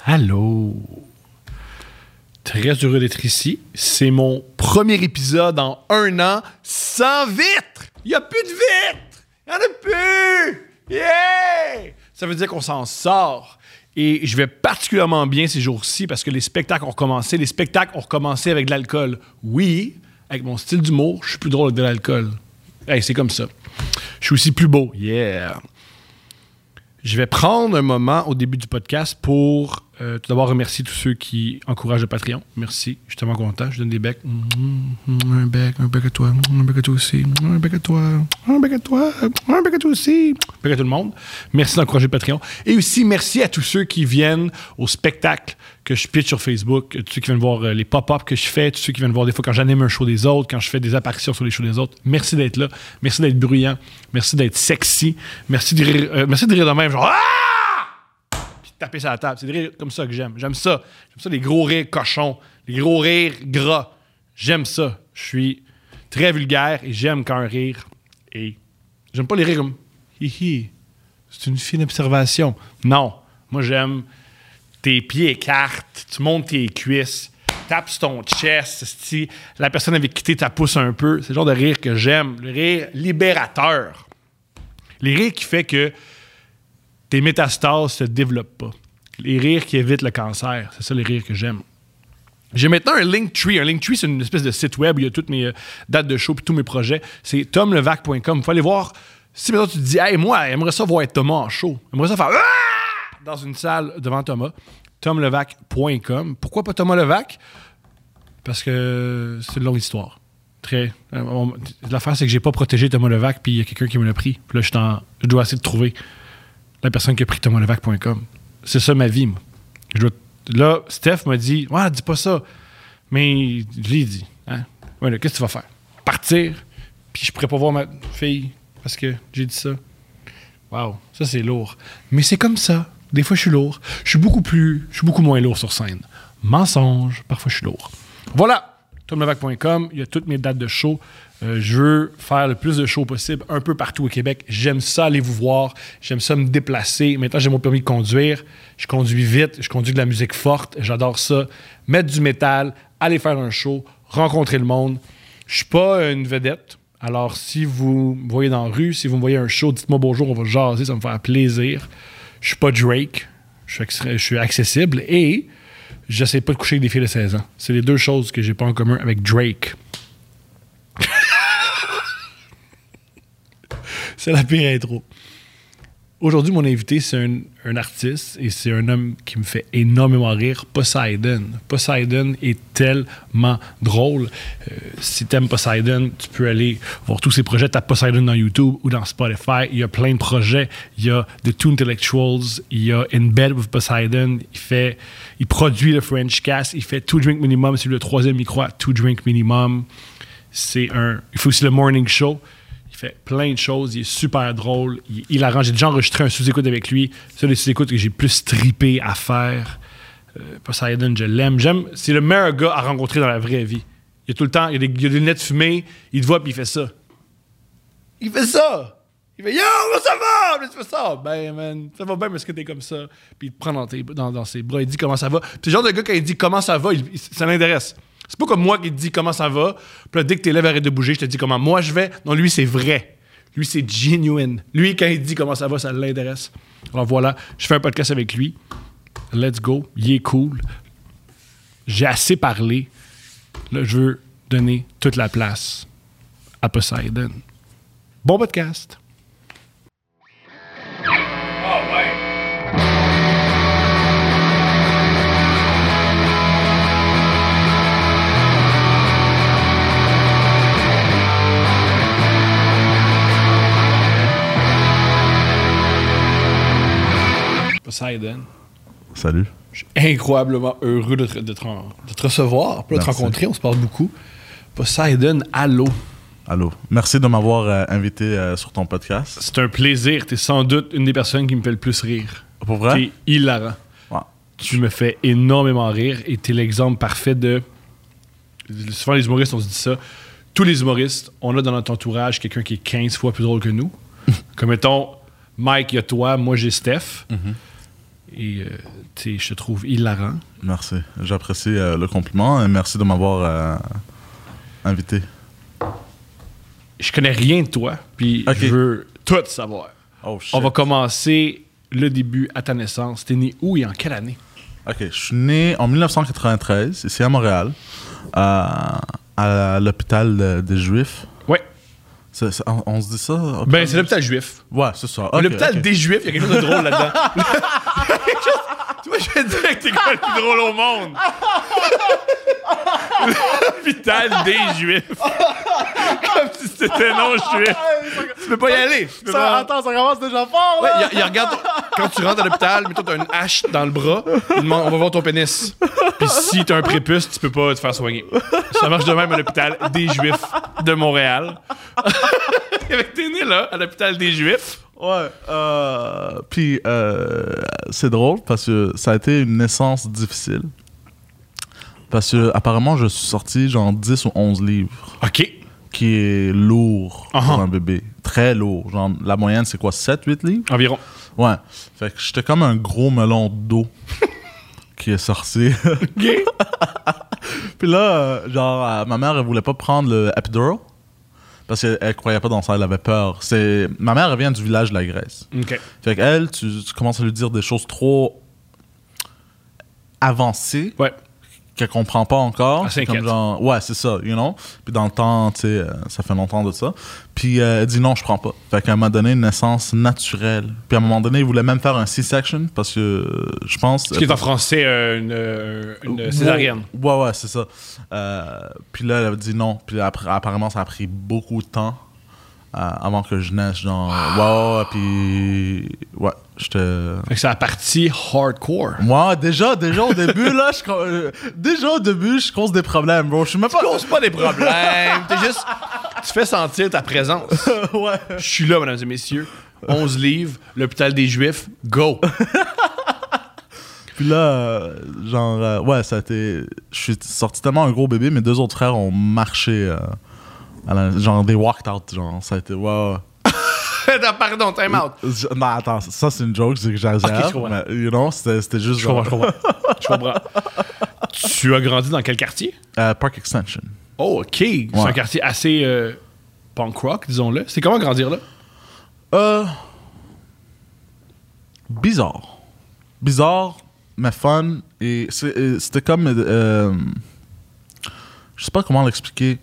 Allô. Très heureux d'être ici. C'est mon premier épisode en 1 an sans vitre. Il n'y a plus de vitre. Il n'y en a plus. Yeah! Ça veut dire qu'on s'en sort. Et je vais particulièrement bien ces jours-ci parce que les spectacles ont recommencé. Les spectacles ont recommencé avec de l'alcool. Oui, avec mon style d'humour, je suis plus drôle avec de l'alcool. Hey, c'est comme ça. Je suis aussi plus beau. Yeah! Je vais prendre un moment au début du podcast pour tout d'abord remercier tous ceux qui encouragent le Patreon. Merci, je suis tellement content. Je donne des becs. Un bec à toi, un bec à toi aussi, un bec à toi, un bec à toi, un bec à toi aussi, un bec à tout le monde. Merci d'encourager le Patreon. Et aussi, merci à tous ceux qui viennent au spectacle que je pitch sur Facebook, tous ceux qui viennent voir les pop-up que je fais, tous ceux qui viennent voir des fois quand j'anime un show des autres, quand je fais des apparitions sur les shows des autres. Merci d'être là. Merci d'être bruyant. Merci d'être sexy. Merci de rire de même, genre « Ah! » Puis de taper sur la table. C'est des rires comme ça que j'aime. J'aime ça. J'aime ça, les gros rires cochons, les gros rires gras. J'aime ça. Je suis très vulgaire et j'aime quand un rire et j'aime pas les rires comme « Hihi, c'est une fine observation. » Non. Moi, j'aime tes pieds écartent, tu montes tes cuisses, tapes sur ton chest, si la personne avec qui t'es pousse un peu. C'est le genre de rire que j'aime. Le rire libérateur. Les rires qui fait que tes métastases se développent pas. Les rires qui évitent le cancer. C'est ça les rires que j'aime. J'ai maintenant un Linktree. Un Linktree, c'est une espèce de site web où il y a toutes mes dates de show et tous mes projets. C'est tomlevac.com. Il faut aller voir. Si maintenant tu te dis, hey, moi, j'aimerais ça voir Thomas en show. J'aimerais ça faire dans une salle devant Thomas. tomlevac.com. Pourquoi pas Thomas Levac? Parce que c'est une longue histoire. L'affaire, c'est que j'ai pas protégé Thomas Levac, puis il y a quelqu'un qui me l'a pris. Puis là, je dois essayer de trouver la personne qui a pris tomalevac.com. C'est ça ma vie, moi. Là, Steph m'a dit, ouais, dis pas ça. Mais je lui ai dit, hein? Ouais, là, qu'est-ce que tu vas faire? Partir, puis je pourrais pas voir ma fille parce que j'ai dit ça. Wow, ça c'est lourd. Mais c'est comme ça. Des fois, je suis lourd. Je suis beaucoup moins lourd sur scène. Mensonge, parfois je suis lourd. Voilà, tomlevac.com, il y a toutes mes dates de show. Je veux faire le plus de shows possible un peu partout au Québec. J'aime ça aller vous voir. J'aime ça me déplacer. Maintenant, j'ai mon permis de conduire. Je conduis vite. Je conduis de la musique forte. J'adore ça. Mettre du métal, aller faire un show, rencontrer le monde. Je suis pas une vedette. Alors, si vous me voyez dans la rue, si vous me voyez un show, dites-moi bonjour, on va jaser, ça me fait plaisir. Je suis pas Drake, je suis accessible et j'essaie pas de coucher avec des filles de 16 ans. C'est les deux choses que j'ai pas en commun avec Drake. C'est la pire intro. Aujourd'hui, mon invité, c'est un artiste et c'est un homme qui me fait énormément rire, Poseidon. Poseidon est tellement drôle. Si t'aimes Poseidon, tu peux aller voir tous ses projets. Tape Poseidon dans YouTube ou dans Spotify. Il y a plein de projets. Il y a The Two Intellectuals. Il y a In Bed with Poseidon. Il produit le French Cast. Il fait Two Drink Minimum. C'est le 3e micro à Two Drink Minimum. Il fait aussi le Morning Show. Il fait plein de choses. Il est super drôle. Il arrange. J'ai déjà enregistré un sous-écoute avec lui. C'est les sous-écoutes que j'ai plus trippé à faire. Poseidon, je l'aime. C'est le meilleur gars à rencontrer dans la vraie vie. Il y a tout le temps, il y a des lunettes fumées. Il te voit puis il fait ça. Il fait ça! Il fait « Yo, ça va? » Puis tu fais ça. « Ben, man, ça va bien parce que t'es comme ça. » Puis il te prend dans ses bras. Il dit « Comment ça va? » Puis c'est le genre de gars, quand il dit « Comment ça va? » Ça l'intéresse. C'est pas comme moi qui te dis comment ça va. Puis là, dès que tes lèvres arrêtent de bouger, je te dis comment moi je vais. Non, lui, c'est vrai. Lui, c'est genuine. Lui, quand il dit comment ça va, ça l'intéresse. Alors voilà, je fais un podcast avec lui. Let's go. Il est cool. J'ai assez parlé. Là, je veux donner toute la place à Poseidon. Bon podcast. Poseidon. Salut. Je suis incroyablement heureux de te recevoir, de te rencontrer. On se parle beaucoup. Poseidon, allô. Allô. Merci de m'avoir invité sur ton podcast. C'est un plaisir. Tu es sans doute une des personnes qui me fait le plus rire. Pour vrai? Tu es hilarant. Ouais. Tu me fais énormément rire et tu es l'exemple parfait de... Souvent, les humoristes, on se dit ça. Tous les humoristes, on a dans notre entourage quelqu'un qui est 15 fois plus drôle que nous. Comme mettons, Mike, il y a toi, moi, j'ai Steph. je te trouve hilarant. Merci. J'apprécie le compliment et merci de m'avoir invité. Je connais rien de toi, puis je veux tout savoir. Oh, shit. On va commencer le début à ta naissance. T'es né où et en quelle année? OK. Je suis né en 1993, ici à Montréal, à l'hôpital des Juifs. Ouais. On se dit ça? Ben, c'est l'hôpital juif. Ouais, c'est ça. Okay, l'hôpital des Juifs, il y a quelque chose de drôle là-dedans. Tu vois, je vais te dire que t'es quoi le plus drôle au monde? L'hôpital des Juifs. Comme si c'était non juif. Tu peux pas y aller. Attends, ça commence déjà fort, là! Ouais, il regarde, quand tu rentres à l'hôpital, mettons, t'as une hache dans le bras, il demande, on va voir ton pénis. Puis si t'as un prépuce, tu peux pas te faire soigner. Ça marche de même à l'hôpital des Juifs de Montréal. Avec t'es né là, à l'hôpital des Juifs. Ouais. Puis c'est drôle parce que ça a été une naissance difficile. Parce que apparemment, je suis sorti genre 10 ou 11 livres. OK. Qui est lourd pour un bébé. Très lourd. Genre, la moyenne, c'est quoi, 7-8 livres? Environ. Ouais. Fait que j'étais comme un gros melon d'eau qui est sorti. OK. Puis là, ma mère, elle voulait pas prendre le epidural parce qu'elle croyait pas dans ça, elle avait peur. Ma mère, elle vient du village de la Grèce. OK. Fait qu'elle, tu commences à lui dire des choses trop avancées. Ouais. Qu'elle comprend pas encore. C'est comme genre, ouais, c'est ça, you know. Puis dans le temps, tu sais, ça fait longtemps de ça. Puis elle dit non, je prends pas. Fait qu'elle m'a donné une naissance naturelle. Puis à un moment donné, il voulait même faire un C-section parce que je pense. Ce qui est en français une césarienne. Ouais, c'est ça. Puis là, elle a dit non. Puis après, apparemment, ça a pris beaucoup de temps avant que je naisse. Genre, ouais, puis ouais, j'étais. Fait que c'est la partie hardcore. Moi, déjà au début, là, je cause des problèmes, bro. Je suis même pas. Tu causes pas des problèmes. T'es juste. Tu fais sentir ta présence. Ouais. Je suis là, mesdames et messieurs. 11 livres, l'hôpital des Juifs, go! Puis là, ouais, ça a été. Je suis sorti tellement un gros bébé, mes deux autres frères ont marché. Genre des walked out, genre, ça a été. Ouais. Pardon, time out. Non, attends, ça c'est une joke, c'est que j'exagère. Ok, mais, you know, c'était juste. Je comprends. Tu as grandi dans quel quartier? Park Extension. Oh, OK. C'est un quartier assez punk rock, disons-le. C'est comment grandir là? Bizarre, mais fun. Et c'était comme. Je sais pas comment l'expliquer.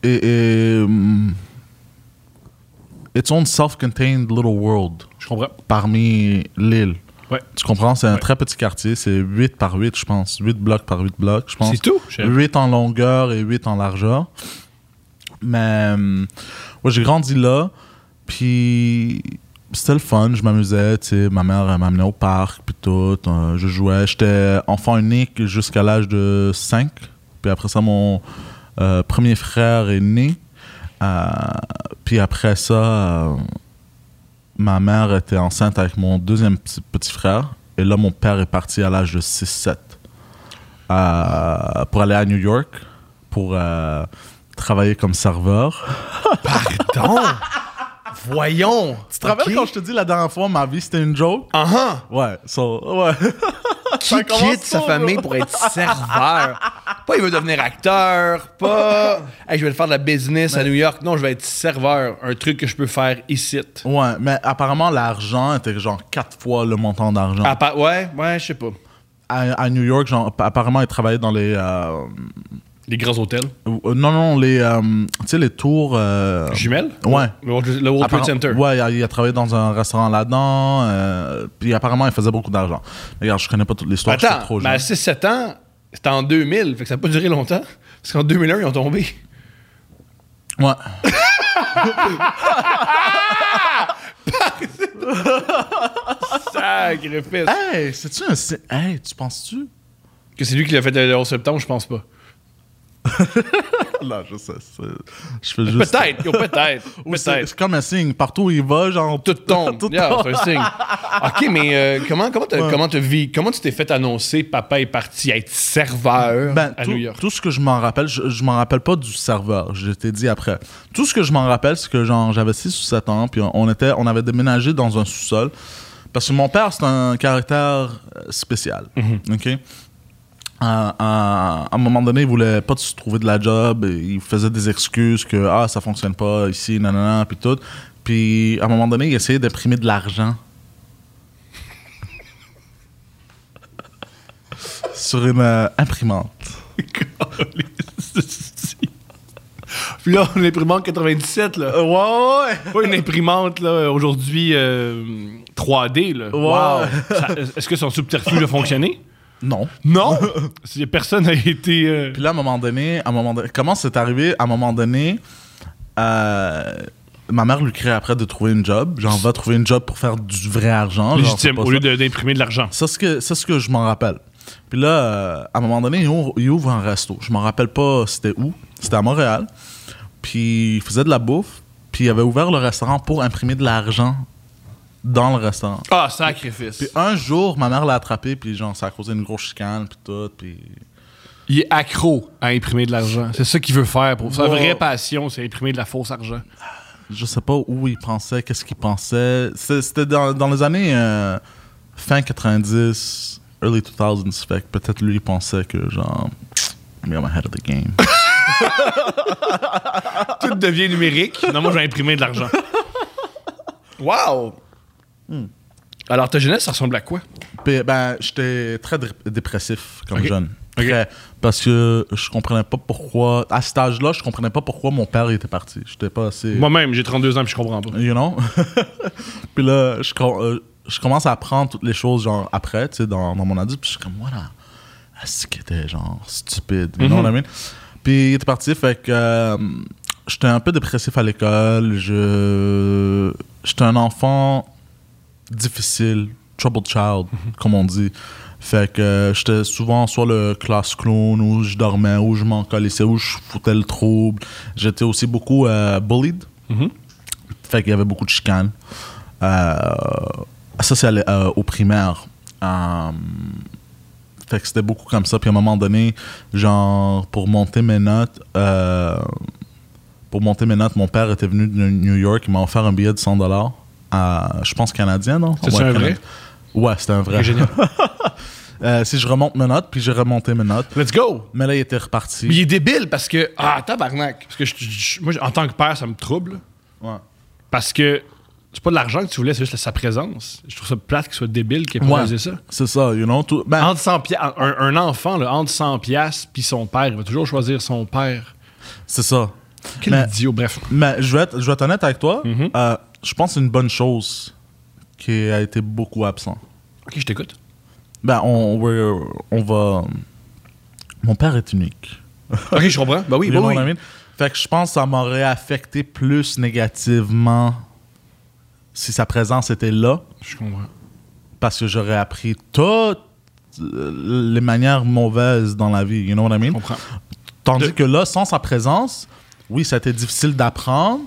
It's own self-contained little world. Je comprends. Parmi l'île. Ouais. Tu comprends? C'est un très petit quartier. C'est 8 par 8, je pense. 8 blocs par 8 blocs, je pense. C'est tout? 8 en longueur et 8 en largeur. Mais ouais, j'ai grandi là. Puis c'était le fun. Je m'amusais. Tu sais, ma mère elle m'amenait au parc. Puis tout. Je jouais. J'étais enfant unique jusqu'à l'âge de 5. Puis après ça, mon premier frère est né. Puis après ça, ma mère était enceinte avec mon deuxième petit frère. Et là, mon père est parti à l'âge de 6-7 pour aller à New York pour travailler comme serveur. Pardon? Voyons! Tu te rappelles quand je te dis la dernière fois, ma vie, c'était une joke? Ouais, ouais. Qui quitte sa famille pour être serveur? Pas il veut devenir acteur, pas hey, je vais faire de la business à New York. Non, je vais être serveur. Un truc que je peux faire ici. Ouais, mais apparemment, l'argent était genre 4 fois le montant d'argent. Ouais, je sais pas. À New York, genre, apparemment, il travaillait dans les grands hôtels? Non, les tu sais, les tours... Jumelles? Ouais. Le World Trade Center? Ouais, il a travaillé dans un restaurant là-dedans, puis apparemment, il faisait beaucoup d'argent. Regarde, je connais pas toute l'histoire, Attends, j'étais trop jeune. mais à 6-7 ans, c'était en 2000, fait que ça n'a pas duré longtemps. Parce qu'en 2001, ils ont tombé. Ouais. Sacrifice. Hey, c'est-tu un... Hey, tu penses-tu? Que c'est lui qui l'a fait le 11 septembre, je pense pas. Là, je sais. Je fais juste... Peut-être. C'est comme un signe. Partout où il va, genre... Tout tombe. C'est un signe. OK, mais comment tu t'es fait annoncer papa est parti être serveur à New York? Tout ce que je m'en rappelle, je m'en rappelle pas du serveur. Je t'ai dit après. Tout ce que je m'en rappelle, c'est que genre j'avais 6 ou 7 ans, puis on avait déménagé dans un sous-sol. Parce que mon père, c'est un caractère spécial. OK? À un moment donné, il voulait pas se trouver de la job. Il faisait des excuses que ça fonctionne pas ici, nanana, puis tout. Puis à un moment donné, il essayait d'imprimer de l'argent sur une imprimante. Puis là, une imprimante 97, là. Ouais. Pas une imprimante, là, aujourd'hui 3D, là. Wow. Est-ce que son subterfuge a fonctionné? Non. Non! Personne n'a été... Puis là, à un moment donné, comment c'est arrivé? À un moment donné, ma mère lui criait après de trouver une job. Genre, va trouver une job pour faire du vrai argent. Légitime, au lieu d'imprimer de l'argent. C'est ce que je m'en rappelle. Puis là, à un moment donné, il ouvre un resto. Je m'en rappelle pas c'était où. C'était à Montréal. Puis il faisait de la bouffe. Puis il avait ouvert le restaurant pour imprimer de l'argent dans le restaurant. Ah, sacrifice. Puis un jour, ma mère l'a attrapé. Puis genre, ça a causé une grosse chicane. Puis tout. Puis... Il est accro à imprimer de l'argent. C'est ça qu'il veut faire. Sa vraie passion, c'est imprimer de la fausse argent. Je sais pas où il pensait, qu'est-ce qu'il pensait. C'était dans les années fin 90, early 2000s. Fait que peut-être lui, il pensait que genre, I'm ahead of the game. Tout devient numérique. Non, moi, je vais imprimer de l'argent. Wow! Alors, ta jeunesse, ça ressemble à quoi? Puis, j'étais très dépressif comme jeune. Okay. Très, parce que je comprenais pas pourquoi... À cet âge-là, je comprenais pas pourquoi mon père était parti. J'étais pas assez... Moi-même, j'ai 32 ans puis je comprends pas. You know? Puis là, je commence à apprendre toutes les choses, genre, après, tu sais, dans mon adulte. Puis je suis comme, voilà. C'est qu'il était, genre, stupide. You know what I mean? Puis il était parti, fait que... j'étais un peu dépressif à l'école. J'étais un enfant difficile. Troubled child, comme on dit. Fait que j'étais souvent soit le class clown, où je dormais, où je m'en calissais, où je foutais le trouble. J'étais aussi beaucoup bullied. Fait qu'il y avait beaucoup de chicanes. Ça, c'est au primaire. Fait que c'était beaucoup comme ça. Puis à un moment donné, genre, pour monter mes notes, mon père était venu de New York. Il m'a offert un billet de $100. Je pense canadien, non? C'est un vrai? Ouais, c'était un vrai. C'est génial. Si je remonte mes notes, puis j'ai remonté mes notes. Let's go! Mais là, il était reparti. Mais il est débile parce que... Ah, tabarnak! Parce que moi, en tant que père, ça me trouble. Ouais. Parce que c'est pas de l'argent que tu voulais, c'est juste sa présence. Je trouve ça plate qu'il soit débile qu'il ait pas osé ça. C'est ça, you know. Entre 100 un enfant, là, entre 100$ puis son père, il va toujours choisir son père. C'est ça. Quel idiot, bref. Mais je vais être honnête avec toi. Je pense que c'est une bonne chose qui a été beaucoup absent. Ok, je t'écoute. On va... Mon père est unique. Ok, je comprends. Ben oui, oui. Fait que je pense que ça m'aurait affecté plus négativement si sa présence était là. Je comprends. Parce que j'aurais appris toutes les manières mauvaises dans la vie. You know what I mean? Je comprends. Tandis que là, sans sa présence, oui, ça a été difficile d'apprendre,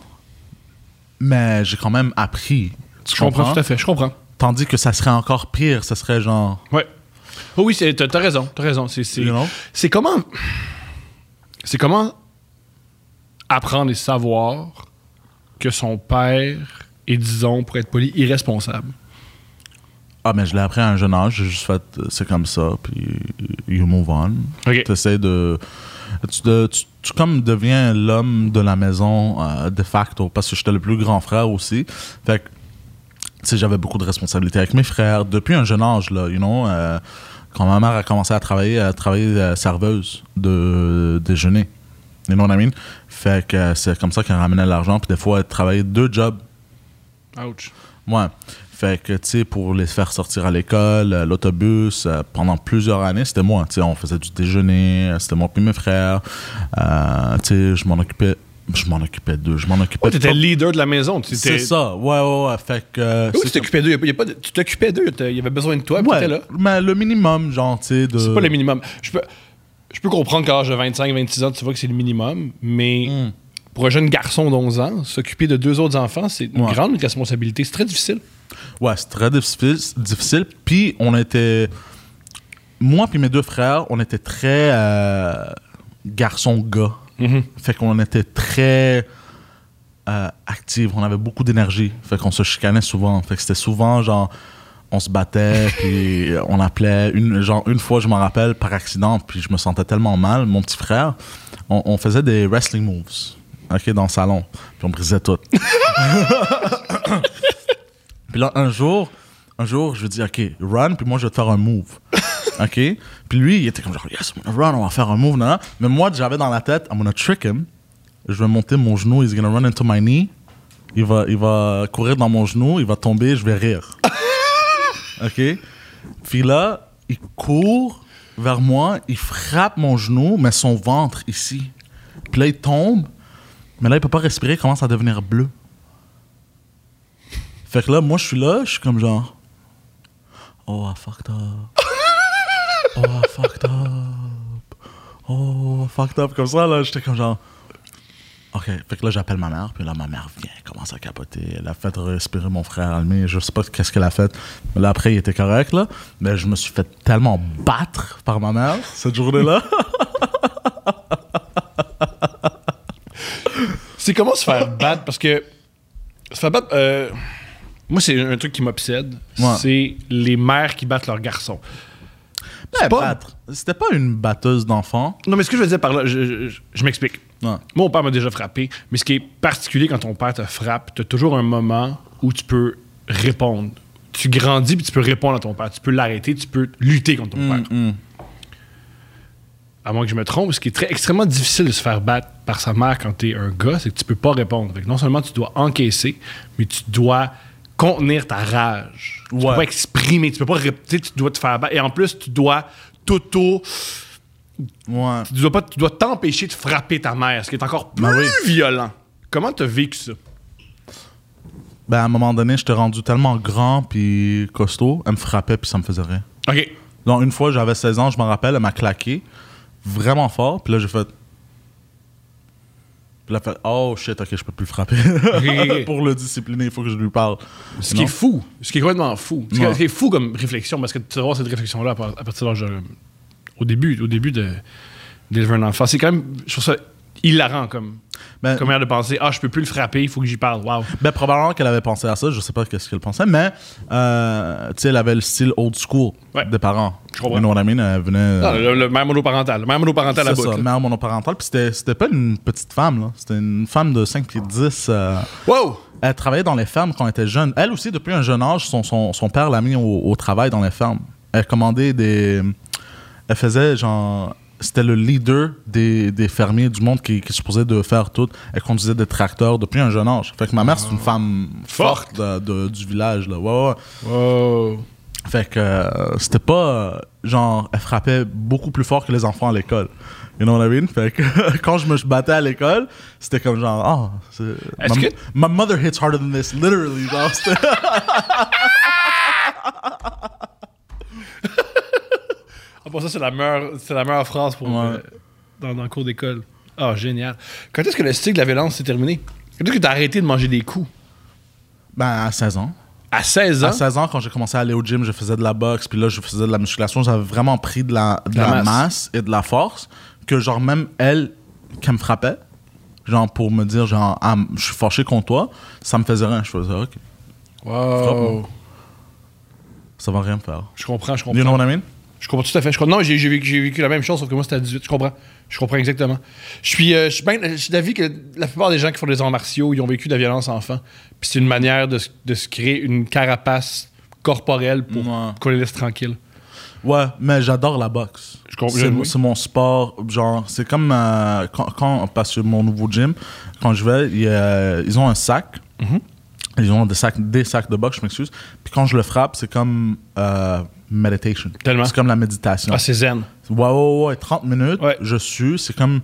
mais j'ai quand même appris. Je comprends tout à fait, je comprends. Tandis que ça serait encore pire, ça serait genre... Ouais. Oh oui, t'as raison, t'as raison. C'est comment... C'est comment apprendre et savoir que son père est, disons, pour être poli, irresponsable. Ah, mais je l'ai appris à un jeune âge, j'ai juste fait, c'est comme ça, puis you move on. Okay. T'essaies de... Tu comme deviens l'homme de la maison de facto, parce que j'étais le plus grand frère aussi. Fait que, tu sais, j'avais beaucoup de responsabilités avec mes frères depuis un jeune âge, là, you know. Quand ma mère a commencé à travailler serveuse de déjeuner. You know what I mean? Fait que c'est comme ça qu'elle ramenait l'argent, puis des fois, elle travaillait 2 jobs. Ouch. Ouais. Fait que, tu sais, pour les faire sortir à l'école, l'autobus, pendant plusieurs années, c'était moi. Tu sais, on faisait du déjeuner, c'était moi puis mes frères. Tu sais, je m'en occupais d'eux. Ouais, t'étais le leader de la maison. C'est ça, ouais. Fait que... Oui, tu t'occupais d'eux. Tu t'occupais d'eux. Il y avait besoin de toi, puis t'étais là. Mais le minimum, genre, tu sais, de... C'est pas le minimum. Je peux comprendre qu'à l'âge de 25-26 ans, tu vois que c'est le minimum, mais pour un jeune garçon d'11 ans, s'occuper de 2 autres enfants, c'est une grande responsabilité. C'est très difficile. Ouais, c'est très difficile. Puis on était... Moi puis mes 2 frères, on était très garçon-gars. Fait qu'on était très actifs. On avait beaucoup d'énergie. Fait qu'on se chicanait souvent. Fait que c'était souvent genre... on se battait, puis on appelait. Une fois, je m'en rappelle, par accident, puis je me sentais tellement mal, mon petit frère, on faisait des wrestling moves, OK, dans le salon, puis on brisait tout. Puis là, un jour, je lui dis, OK, run, puis moi, je vais te faire un move. OK? Puis lui, il était comme genre, yes, I'm gonna run, on va faire un move, nan, nan. Mais moi, j'avais dans la tête, I'm gonna trick him. Je vais monter mon genou, he's gonna run into my knee. Il va courir dans mon genou, il va tomber, je vais rire. OK? Puis là, il court vers moi, il frappe mon genou, mais son ventre ici. Puis là, il tombe, mais là, il peut pas respirer, il commence à devenir bleu. Fait que là, moi, je suis comme genre, oh, I fucked up. Oh, I fucked up. Oh, I fucked up. Comme ça, là, j'étais comme genre, OK. Fait que là, j'appelle ma mère, puis là, ma mère vient, commence à capoter. Elle a fait respirer mon frère Almé. Je sais pas qu'est-ce qu'elle a fait. Mais là, après, il était correct, là. Mais je me suis fait tellement battre par ma mère cette journée-là. C'est comment se faire battre? Parce que se faire battre... moi, c'est un truc qui m'obsède. Ouais. C'est les mères qui battent leurs garçons. Ben, battre. C'était pas une batteuse d'enfants. Non, mais ce que je veux dire par là, je m'explique. Ouais. Moi, mon père m'a déjà frappé, mais ce qui est particulier quand ton père te frappe, tu as toujours un moment où tu peux répondre. Tu grandis puis tu peux répondre à ton père. Tu peux l'arrêter, tu peux lutter contre ton père. À moins que je me trompe, ce qui est extrêmement difficile de se faire battre par sa mère quand t'es un gars, c'est que tu peux pas répondre. Fait que non seulement tu dois encaisser, mais tu dois contenir ta rage. Tu peux pas exprimer, tu peux pas tu dois te faire battre. Et en plus, tu dois Ouais. Tu dois t'empêcher de frapper ta mère, ce qui est encore plus violent. Comment t'as vécu ça? Ben, à un moment donné, j'étais rendu tellement grand puis costaud, elle me frappait puis ça me faisait rien. OK. Donc, une fois, j'avais 16 ans, je me rappelle, elle m'a claqué vraiment fort, puis là, j'ai fait... Puis là, elle a fait, oh shit, OK, je peux plus le frapper. Okay. Pour le discipliner, il faut que je lui parle. Ce qui est fou, ce qui est complètement fou. Ce qui est fou comme réflexion, parce que tu vas avoir cette réflexion-là à partir de l'âge au début d'élever un enfant. C'est quand même, je trouve ça hilarant comme manière de penser, je peux plus le frapper, il faut que j'y parle. Wow. Ben, probablement qu'elle avait pensé à ça, je sais pas qu'est-ce qu'elle pensait, mais tu sais, elle avait le style old school des parents. Je comprends. You know what I mean? Elle venait... Non, le mère monoparentale. Le mère monoparentale à bout. C'est ça, mère monoparentale. Puis c'était pas une petite femme, là. C'était une femme de 5 pieds 10. Wow! Elle travaillait dans les fermes quand elle était jeune. Elle aussi, depuis un jeune âge, son père l'a mis au travail dans les fermes. Elle commandait des... Elle faisait genre... C'était le leader des fermiers du monde qui est supposé de faire tout. Elle conduisait des tracteurs depuis un jeune âge. Fait que ma mère, c'est une femme forte du village, là. Ouais. Wow. Fait que c'était pas... genre, elle frappait beaucoup plus fort que les enfants à l'école. You know what I mean? Fait que quand je me battais à l'école, c'était comme genre... my mother hits harder than this, literally. Genre, Pour ça, c'est la meilleure phrase pour, dans le cours d'école. Ah, génial. Quand est-ce que le cycle de la violence s'est terminé? Quand est-ce que tu as arrêté de manger des coups? Ben, à 16 ans. À 16 ans? À 16 ans, quand j'ai commencé à aller au gym, je faisais de la boxe, puis là, je faisais de la musculation. J'avais vraiment pris de la masse et de la force, que genre même elle, qui me frappait, genre pour me dire, genre, je suis fâché contre toi, ça me faisait rien. Je faisais, OK. Wow. Ça va rien me faire. Je comprends. You know what I mean? Je comprends tout à fait. Non, j'ai vécu la même chose, sauf que moi, c'était à 18. Je comprends exactement. Je suis d'avis que la plupart des gens qui font des arts martiaux, ils ont vécu de la violence enfant. Puis c'est une manière de se créer une carapace corporelle pour qu'on les laisse tranquilles. Ouais, mais j'adore la boxe. C'est mon sport. Genre, c'est comme parce que mon nouveau gym, quand je vais, ils ont un sac. Mm-hmm. Ils ont des sacs de boxe, je m'excuse. Puis quand je le frappe, c'est comme meditation. Tellement. C'est comme la méditation. Ah, c'est zen. Ouais. 30 minutes, je suis. C'est comme...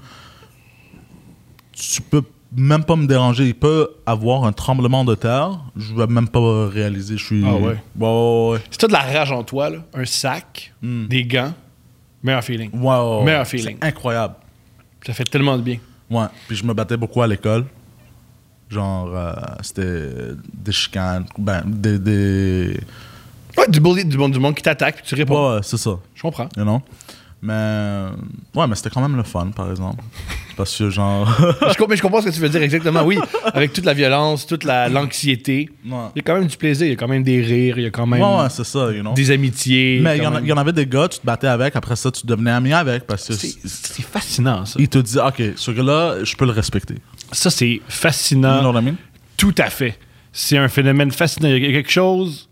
Tu peux même pas me déranger. Il peut avoir un tremblement de terre. Je vais même pas réaliser. Je suis... Ah ouais? Ouais. Si t'as de la rage en toi, là, un sac, des gants, meilleur feeling. Ouais. Meilleur feeling. C'est incroyable. Ça fait tellement de bien. Ouais. Puis je me battais beaucoup à l'école. Genre, c'était des chicanes, des... Ouais, du bully, du monde qui t'attaque, puis tu réponds. Ouais, c'est ça. Je comprends. You know? Mais, ouais, mais c'était quand même le fun, par exemple. Parce que, genre. Mais je comprends ce que tu veux dire exactement. Oui, avec toute la violence, toute l'anxiété, il y a quand même du plaisir, il y a quand même des rires, il y a quand même Ouais, c'est ça, you know. des amitiés. Mais il y en avait des gars, tu te battais avec, après ça, tu devenais ami avec. Parce que C'est fascinant, ça. il te dit, OK, ce gars-là, je peux le respecter. Ça, c'est fascinant. You know what I mean? Tout à fait. C'est un phénomène fascinant. Il y a quelque chose.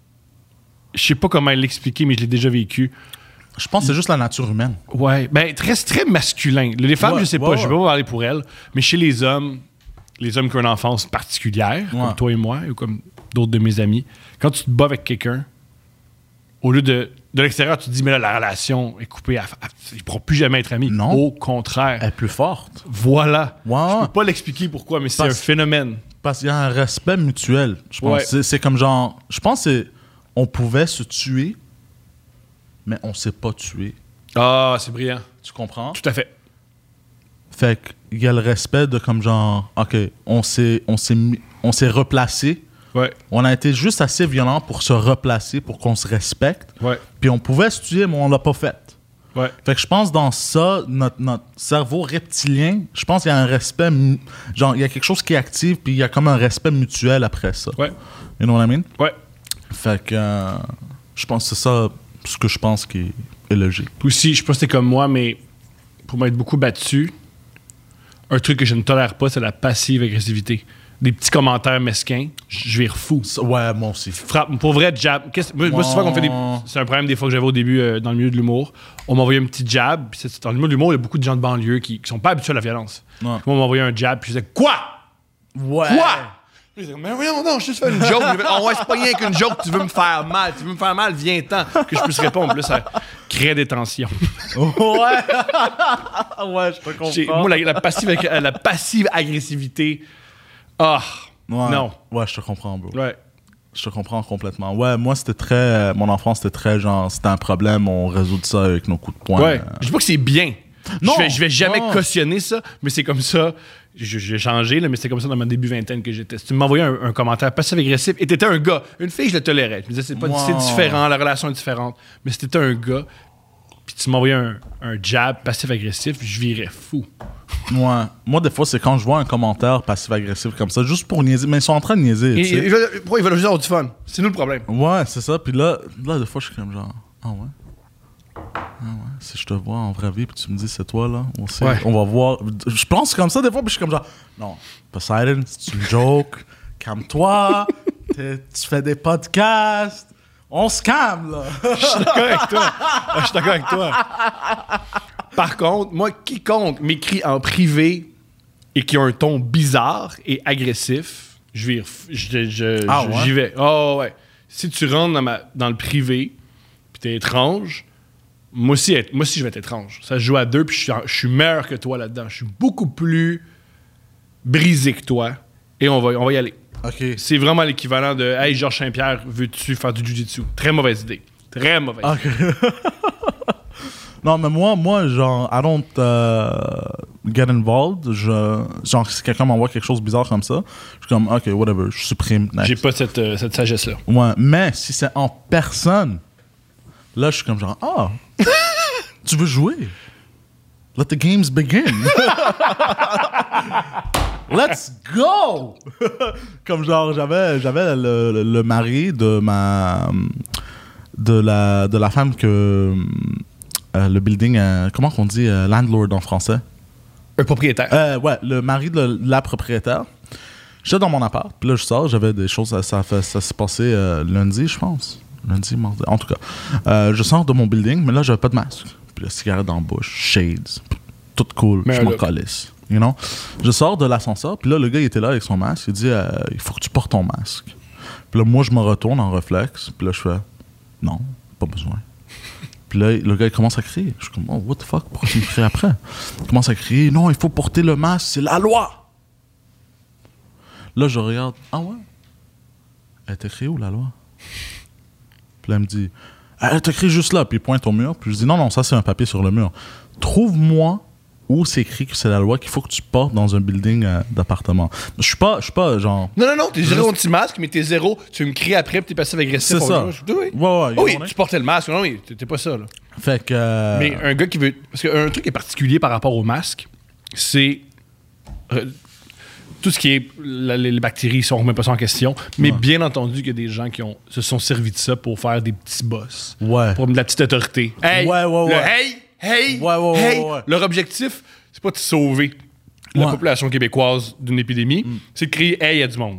Je sais pas comment l'expliquer, mais je l'ai déjà vécu. Je pense que c'est juste la nature humaine. Ouais. Ben, c'est très masculin. Les femmes, Ouais, je sais pas, ouais, je vais pas parler pour elles, mais chez les hommes qui ont une enfance particulière, Ouais. comme toi et moi, ou comme d'autres de mes amis, quand tu te bats avec quelqu'un, au lieu de l'extérieur, tu te dis, mais là, la relation est coupée, ils ne pourront plus jamais être amis. Non. Au contraire. Elle est plus forte. Voilà. Ouais. Je peux pas l'expliquer pourquoi, mais c'est un phénomène. Parce qu'il y a un respect mutuel. Je pense. Ouais. C'est comme genre. Je pense que on pouvait se tuer, mais on s'est pas tué. Ah, c'est brillant. Tu comprends? Tout à fait. Fait qu'il y a le respect de comme genre, OK, on s'est replacé. Ouais. On a été juste assez violent pour se replacer, pour qu'on se respecte. Ouais. Puis on pouvait se tuer, mais on l'a pas fait. Ouais. Fait que je pense dans ça, notre cerveau reptilien, je pense qu'il y a un respect, genre il y a quelque chose qui est actif, puis il y a comme un respect mutuel après ça. Ouais. You know what I mean? Ouais. Fait que je pense que c'est ça ce que je pense qui est logique. Puis aussi, je sais pas si c'est comme moi, mais pour m'être beaucoup battu, un truc que je ne tolère pas, c'est la passive agressivité. Des petits commentaires mesquins, je vire fou. Ouais, moi aussi. Frappe, pour vrai, jab. Moi, souvent qu'on fait des. C'est un problème des fois que j'avais au début dans le milieu de l'humour. On m'envoyait un petit jab. Puis dans le milieu de l'humour, il y a beaucoup de gens de banlieue qui sont pas habitués à la violence. Ouais. Moi, on m'envoyait un jab, puis je disais, quoi? Ouais. Quoi? Je disais, mais voyons, non, je juste fait une joke. Oh, ouais, c'est pas rien qu'une joke, tu veux me faire mal. Tu veux me faire mal, viens-t'en. Que je puisse répondre. Puis là, ça crée des tensions. Ouais. Ouais, je te comprends. Moi, la passive agressivité. Ah, Ouais. non. Ouais, je te comprends, bro. Ouais. Je te comprends complètement. Ouais, moi, c'était très. Mon enfance, c'était très genre, c'était un problème, on résout ça avec nos coups de poing. Ouais. Je dis pas que c'est bien. Non. Je vais jamais Non. cautionner ça, mais c'est comme ça. J'ai changé, là, mais c'était comme ça dans mon début vingtaine que j'étais. Si tu m'envoyais un commentaire passif-agressif et t'étais un gars, une fille, je le tolérais. Je me disais, c'est différent, la relation est différente. Mais si t'étais un gars, puis tu m'envoyais un jab passif-agressif, je virais fou. Ouais. Moi, des fois, c'est quand je vois un commentaire passif-agressif comme ça, juste pour niaiser. Mais ils sont en train de niaiser. tu sais. Pourquoi ils veulent juste avoir du fun? C'est nous le problème. Ouais, c'est ça. Puis là, des fois, je suis comme genre, ah ouais. Ah ouais. Si je te vois en vraie vie, puis tu me dis, c'est toi, là, on va voir. Je pense comme ça, des fois, puis je suis comme genre, non, Poseidon, c'est une joke. Calme-toi. Tu fais des podcasts. On se calme, là. Je suis d'accord avec toi. Par contre, moi, quiconque m'écrit en privé et qui a un ton bizarre et agressif, j'y vais. Oh ouais. Si tu rentres dans le privé puis t'es étrange, moi aussi, je vais être étrange. Ça se joue à deux, puis je suis meilleur que toi là-dedans. Je suis beaucoup plus brisé que toi. Et on va y aller. OK. C'est vraiment l'équivalent de « Hey, Georges Saint-Pierre, veux-tu faire du jiu-jitsu? » Très mauvaise idée. Très mauvaise idée. OK. Non, mais moi, genre, I don't get involved. Genre, si quelqu'un m'envoie quelque chose de bizarre comme ça, je suis comme, OK, whatever, je supprime. Next. J'ai pas cette sagesse-là. Ouais, mais si c'est en personne, là, je suis comme genre, ah, tu veux jouer? Let the games begin. Let's go! Comme genre, j'avais le mari de la femme que le building, comment qu'on dit landlord en français? Un propriétaire. Ouais, le mari de la propriétaire. J'étais dans mon appart, puis là je sors, j'avais des choses, ça s'est passé lundi, je pense. Lundi, mardi, en tout cas. Je sors de mon building, mais là j'avais pas de masque. Puis la cigarette dans la bouche, shades, tout cool, je m'en calisse. You know? Je sors de l'ascenseur, puis là le gars il était là avec son masque, il dit il faut que tu portes ton masque. Puis là moi je me retourne en réflexe, puis là je fais non, pas besoin. Puis là, le gars, il commence à crier. Je suis comme, oh, what the fuck, pourquoi tu me cries après? Il commence à crier, non, il faut porter le masque, c'est la loi! Là, je regarde, ah ouais? Elle est écrite où, la loi? Puis là, elle me dit, elle est écrite juste là, puis il pointe au mur. Puis je dis, non, ça, c'est un papier sur le mur. Trouve-moi où c'est écrit que c'est la loi qu'il faut que tu portes dans un building d'appartement. Je suis pas genre... Non, t'es zéro anti-masque, mais t'es zéro, tu me cries après, puis t'es passif-agressif. C'est ça. Oui, oui, tu portais le masque. Non, oui, t'es pas ça, là. Fait que... Mais un gars qui veut... Parce qu'un truc est particulier par rapport au masque, c'est... tout ce qui est... les bactéries, on ne remet pas ça en question. Mais bien entendu qu'il y a des gens qui se sont servis de ça pour faire des petits boss. Ouais. Pour de la petite autorité. Hey! Ouais. Hey! Ouais. Leur objectif, c'est pas de sauver la population québécoise d'une épidémie. C'est de créer « Hey, il y a du monde ».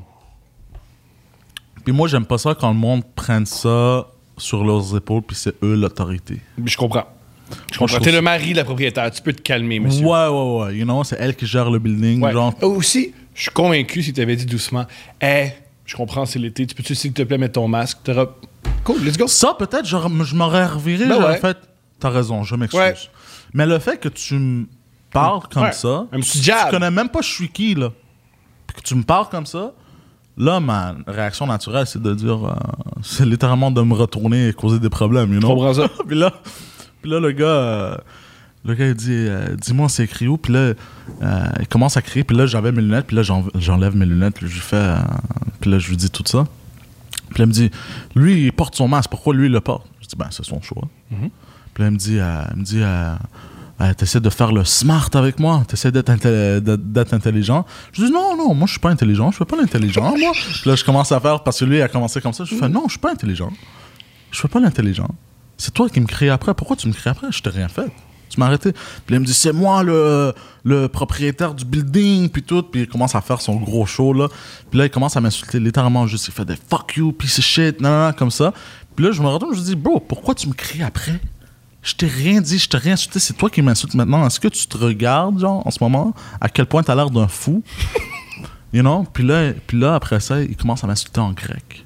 Puis moi, j'aime pas ça quand le monde prenne ça sur leurs épaules, puis c'est eux l'autorité. Je comprends. T'es le mari de la propriétaire. Tu peux te calmer, monsieur. Ouais. You know, c'est elle qui gère le building. Ouais. Genre... Aussi, je suis convaincu si tu avais dit doucement « Hey, je comprends, c'est l'été. Tu peux-tu, s'il te plaît, mettre ton masque? » Cool, let's go. Ça, peut-être, je m'aurais reviré. J'aurais fait, t'as raison, je m'excuse. Ouais. Mais le fait que tu me parles comme ça, un petit jab. Tu connais même pas je suis qui, là. Puis que tu me parles comme ça, là, ma réaction naturelle, c'est de dire... c'est littéralement de me retourner et causer des problèmes, you know? Je comprends ça. Puis là, le gars, il dit dis-moi, c'est écrit où? Puis là, il commence à crier. Puis là, j'avais mes lunettes. Puis là, j'enlève mes lunettes. Puis là, je lui dis tout ça. Puis là, il me dit lui, il porte son masque. Pourquoi lui, il le porte? Je dis ben, c'est son choix. Mm-hmm. Puis là, il me dit t'essaies de faire le smart avec moi. T'essaies d'être intelligent. Je dis non, moi, je suis pas intelligent. Je fais pas l'intelligent, moi. Puis là, je commence à faire, parce que lui, il a commencé comme ça. Je fais non, je suis pas intelligent. Je fais pas l'intelligent. C'est toi qui me cries après. Pourquoi tu me cries après? Je t'ai rien fait. Tu m'as arrêté. Puis là, il me dit, c'est moi le propriétaire du building, puis tout. Puis il commence à faire son gros show, là. Puis là, il commence à m'insulter littéralement juste. Il fait des fuck you, piece of shit, non, comme ça. Puis là, je me retourne, je me dis, bro, pourquoi tu me cries après? Je t'ai rien dit, je t'ai rien insulté. C'est toi qui m'insultes maintenant. Est-ce que tu te regardes, genre, en ce moment, à quel point t'as l'air d'un fou? You know? Puis là, après ça, il commence à m'insulter en grec.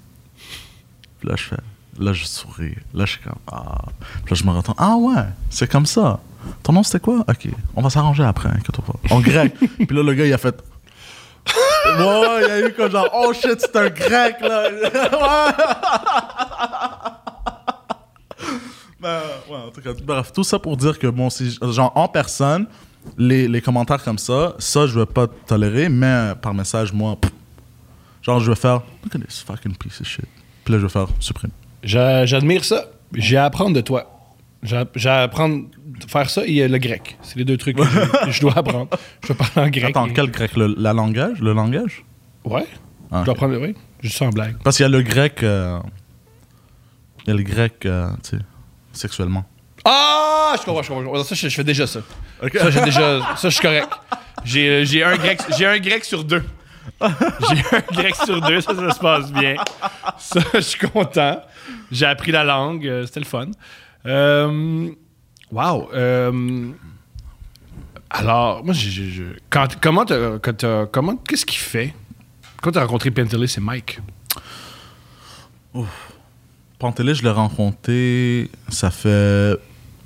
Puis là, je souris. Là, je suis comme, Puis là, je me retourne. Ah ouais, c'est comme ça. Ton nom, c'était quoi? OK, on va s'arranger après, inquiète-toi pas. En grec. Puis là, le gars, il a fait... ouais, il y a eu comme genre, oh shit, c'est un grec, là. Ouais, en tout cas, bref, tout ça pour dire que, bon, si, genre, en personne, les commentaires comme ça, je vais pas tolérer, mais par message, moi, genre, je vais faire, look at this fucking piece of shit. Puis là, je vais faire, supprime. J'admire ça. J'ai à apprendre de toi. J'ai à apprendre de faire ça et le grec. C'est les deux trucs que je dois apprendre. Je dois parler en grec. Attends, quel grec? Le langage? Ouais. Ah, je dois apprendre, oui. Juste en blague. Parce qu'il y a le grec... il y a le grec, tu sais, sexuellement. Ah! Je comprends. Ça, je fais déjà ça. Okay. Ça, je suis correct. J'ai un grec sur deux. J'ai un grec sur deux, ça se passe bien. Ça, je suis content. J'ai appris la langue, c'était le fun. Wow. Alors, moi, qu'est-ce qu'il fait? Quand tu as rencontré Pantelis, c'est Mike. Pantelis, je l'ai rencontré, ça fait...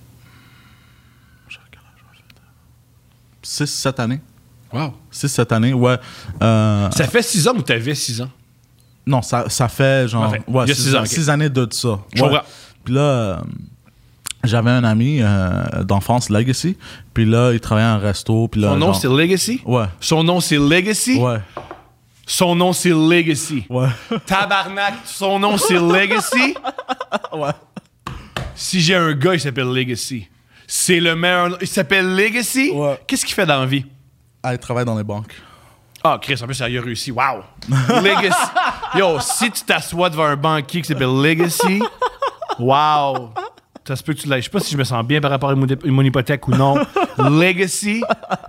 6-7 années. Wow. 6-7 années, ouais. Ça fait 6 ans ou t'avais 6 ans? Non, ça fait genre... Enfin, ouais, il y a 6 ans. 6 années de ça. Je comprends. Puis là, j'avais un ami d'enfance, Legacy. Puis là, il travaillait à un resto. Puis là, son nom, c'est Legacy? Ouais. Son nom, c'est Legacy? Ouais. Son nom, c'est Legacy. Ouais. Tabarnak, son nom, c'est Legacy? Ouais. Si j'ai un gars, il s'appelle Legacy. C'est le meilleur... Il s'appelle Legacy? Ouais. Qu'est-ce qu'il fait dans la vie? Ah, il travaille dans les banques. Ah, Chris, en plus, ça a réussi. Wow! Legacy. Yo, si tu t'assois devant un banquier qui s'appelle Legacy, wow! Ça se peut que tu l'aies. Je sais pas si je me sens bien par rapport à mon hypothèque ou non. Legacy.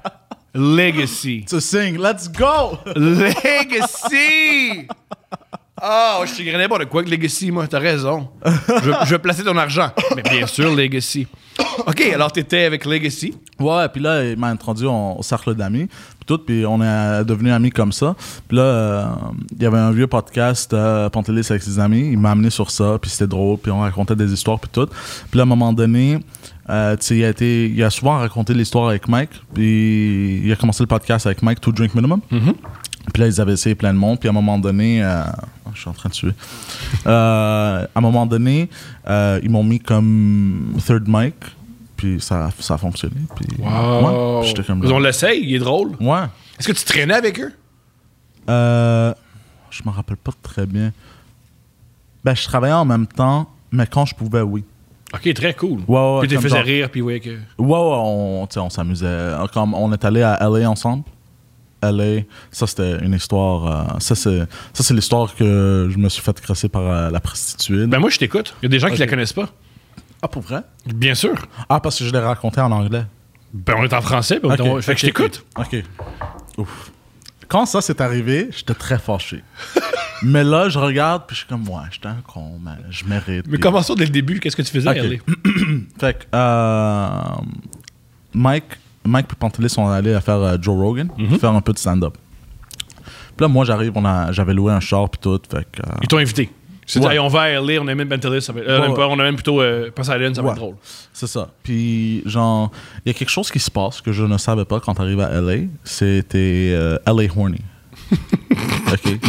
To sing, let's go! Legacy! Oh, je suis n'importe quoi que Legacy, moi, t'as raison. Je vais placer ton argent. Mais bien sûr, Legacy. OK, alors t'étais avec Legacy. Ouais, puis là, il m'a introduit au cercle d'amis, puis tout, puis on est devenus amis comme ça. Puis là, il y avait un vieux podcast, Pantelis avec ses amis, il m'a amené sur ça, puis c'était drôle, puis on racontait des histoires, puis tout. Puis là, à un moment donné, tu sais, il a souvent raconté l'histoire avec Mike, puis il a commencé le podcast avec Mike, To Drink Minimum. Mm-hmm. Puis là, ils avaient essayé plein de monde. Puis à un moment donné... je suis en train de tuer. À un moment donné, ils m'ont mis comme third mic. Puis ça a fonctionné. Puis, wow! Ouais, puis comme on l'essaye, il est drôle. Ouais. Est-ce que tu traînais avec eux? Je me rappelle pas très bien. Ben, je travaillais en même temps, mais quand je pouvais, oui. OK, très cool. Ouais, Puis tu les comme faisais genre- rire, puis ouais que... on s'amusait. Comme on est allé à LA ensemble. LA, ça c'était une histoire. Ça c'est l'histoire que je me suis fait crosser par la prostituée. Ben moi, je t'écoute. Il y a des gens qui Ok. la connaissent pas. Ah, pour vrai? Bien sûr. Ah, parce que je l'ai raconté en anglais. Ben on est en français, ben, Ok, fait que je t'écoute. Ok. Ouf. Quand ça s'est arrivé, j'étais très fâché. Mais là, je regarde, puis je suis comme, ouais, j'étais un con, mais je mérite. Mais puis- commençons dès le début. Qu'est-ce que tu faisais à Ok. LA? Fait que Mike et Pantelis sont allés à faire Joe Rogan, faire un peu de stand-up. Puis là, moi, j'arrive, j'avais loué un char puis tout, fait que... Ils t'ont invité. C'est Ouais. dit, hey, on va à LA, on a même Bentelis, ça va être... Ouais, ouais. On a même plutôt Pasadena, ça va Ouais. être drôle. C'est ça. Puis, genre, il y a quelque chose qui se passe que je ne savais pas quand t'arrives à LA. C'était LA Horny. OK.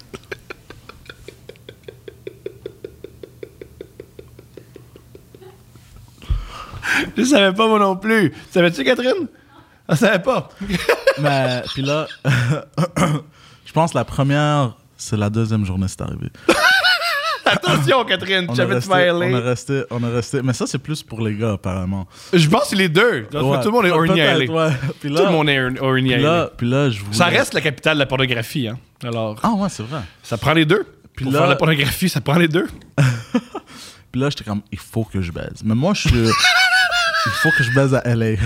Je savais pas, moi non plus. Savais-tu, Catherine? Je savais pas. Mais, puis là, je pense la première, c'est la deuxième journée, c'est arrivé. Attention, Catherine, tu savais tu vas à LA. on est resté. Mais ça, c'est plus pour les gars, apparemment. Je pense que c'est les deux. Tout le monde est horny à LA. peut-être, ouais. Puis Tout le là, monde est horny à puis LA. là, puis là, je voulais... Ça reste la capitale de la pornographie, hein. Alors, Ah ouais, c'est vrai. ça prend les deux. Puis Pour là- faire la pornographie, ça prend les deux. Puis là, j'étais comme, il faut que je baise. Mais moi, je suis... il faut que je baise à LA.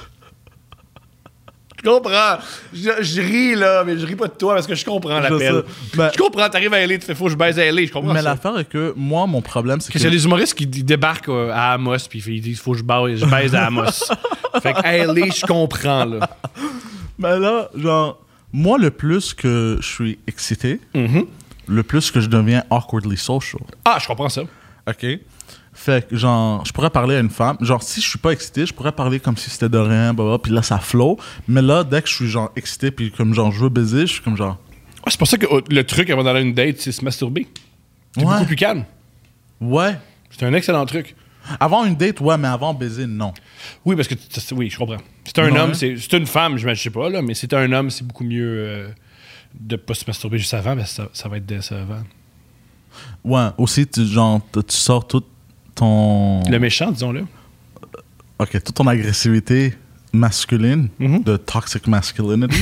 Je comprends. Je ris, là, mais je ris pas de toi parce que je comprends l'appel. sais. Ben- Je comprends, t'arrives à LA, tu fais faut que je baise à LA, je comprends Mais ça. l'affaire est que, moi, mon problème, c'est Parce que... qu'il y a des humoristes qui débarquent à Amos puis ils disent faut que je baise à Amos. Fait que à LA, je comprends, là. Mais là, genre, moi, le plus que je suis excité, Mhm. le plus que je deviens awkwardly social. Ah, je comprends ça. OK? Fait que, genre, je pourrais parler à une femme. Genre, si je suis pas excité, je pourrais parler comme si c'était de rien, blablabla, puis là, ça flow. Mais là, dès que je suis, genre, excité, puis comme, genre, je veux baiser, je suis comme, genre... Ouais, c'est pour ça que le truc avant d'aller à une date, c'est se masturber. C'est Ouais. beaucoup plus calme. Ouais. C'est un excellent truc. Avant une date, ouais, mais avant baiser, non. Oui, parce que oui, je comprends. C'est un Ouais. homme, c'est une femme, je sais pas, là, mais c'est un homme, c'est beaucoup mieux de pas se masturber juste avant, parce que ça va être décevant. Ouais, aussi, genre, tu sors tout ton... Le méchant, disons-le. OK, toute ton agressivité masculine, Mhm. de toxic masculinity.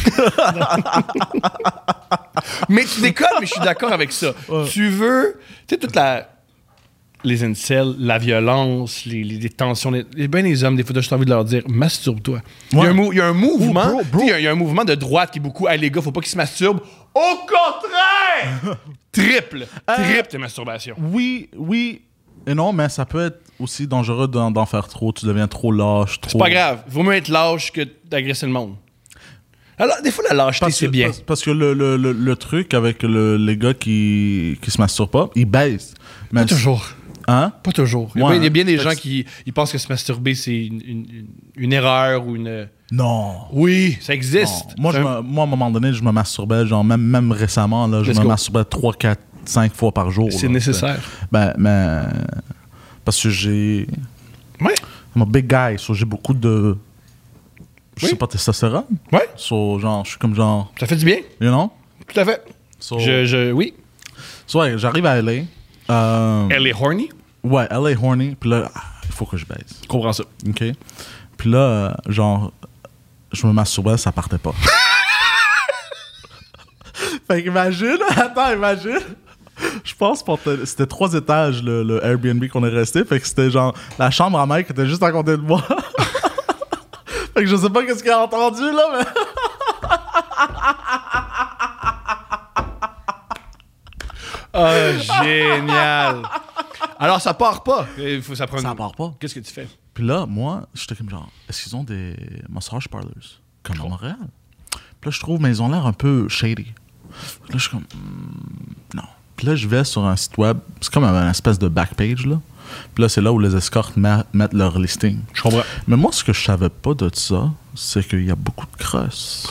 Mais tu déconnes, mais je suis d'accord avec ça. Ouais. Tu veux, tu sais, les incels, la violence, les tensions, ben les hommes, des fois, j'ai envie de leur dire, masturbe-toi. Il y a Ouais. il y a un mouvement, Oh, bro. tu sais, il y a un mouvement de droite qui est beaucoup, hey, les gars, faut pas qu'ils se masturbent. Au contraire! Triple tes masturbations. Oui et non, mais ça peut être aussi dangereux d'en faire trop. Tu deviens trop lâche, trop... C'est pas grave. Vaut mieux être lâche que d'agresser le monde. Alors, des fois, la lâcheté, Parce c'est que, bien. parce que le truc avec les gars qui se masturbent pas, ils baissent. Mais Pas toujours. Hein? Pas toujours. Ouais, Il y a bien des fait gens que qui ils pensent que se masturber, c'est une erreur ou une... Non. Oui, ça existe. Non. Moi, C'est un- moi, à un moment donné, je me masturbais, genre, même récemment, là, je Let's me go. masturbais 3, 4, 5 fois par jour. C'est là. nécessaire. Ben, mais... Parce que j'ai... Ouais. I'm a big guy, so j'ai beaucoup de... Je Oui. sais pas, testostérone. Ouais, So, genre, je suis comme genre... ça fait du bien. You know? Tout à fait. So, Oui. so, ouais, j'arrive à LA. Elle est horny. Ouais, LA horny. Puis là, il faut que je baise. Je comprends ça. OK? Puis là, genre, je me masturbais, ça partait pas. Fait qu'imagine, imagine. Je pense que c'était 3 étages, le Airbnb qu'on est resté. Fait que c'était genre, la chambre à Mike était juste à côté de moi. Fait que je sais pas qu'est-ce qu'il a entendu, là, mais... Ah, génial. Alors, ça part pas. Ça prend Ça part pas. Qu'est-ce que tu fais? Puis là, moi, j'étais comme genre, est-ce qu'ils ont des massage parlors comme à Montréal? Puis là, je trouve, mais ils ont l'air un peu shady. Puis là, je suis comme, non. Puis là, je vais sur un site web, c'est comme une espèce de backpage, là. Puis là, c'est là où les escortes mettent leur listing. Je comprends. Mais moi, ce que je savais pas de ça, c'est qu'il y a beaucoup de crosses.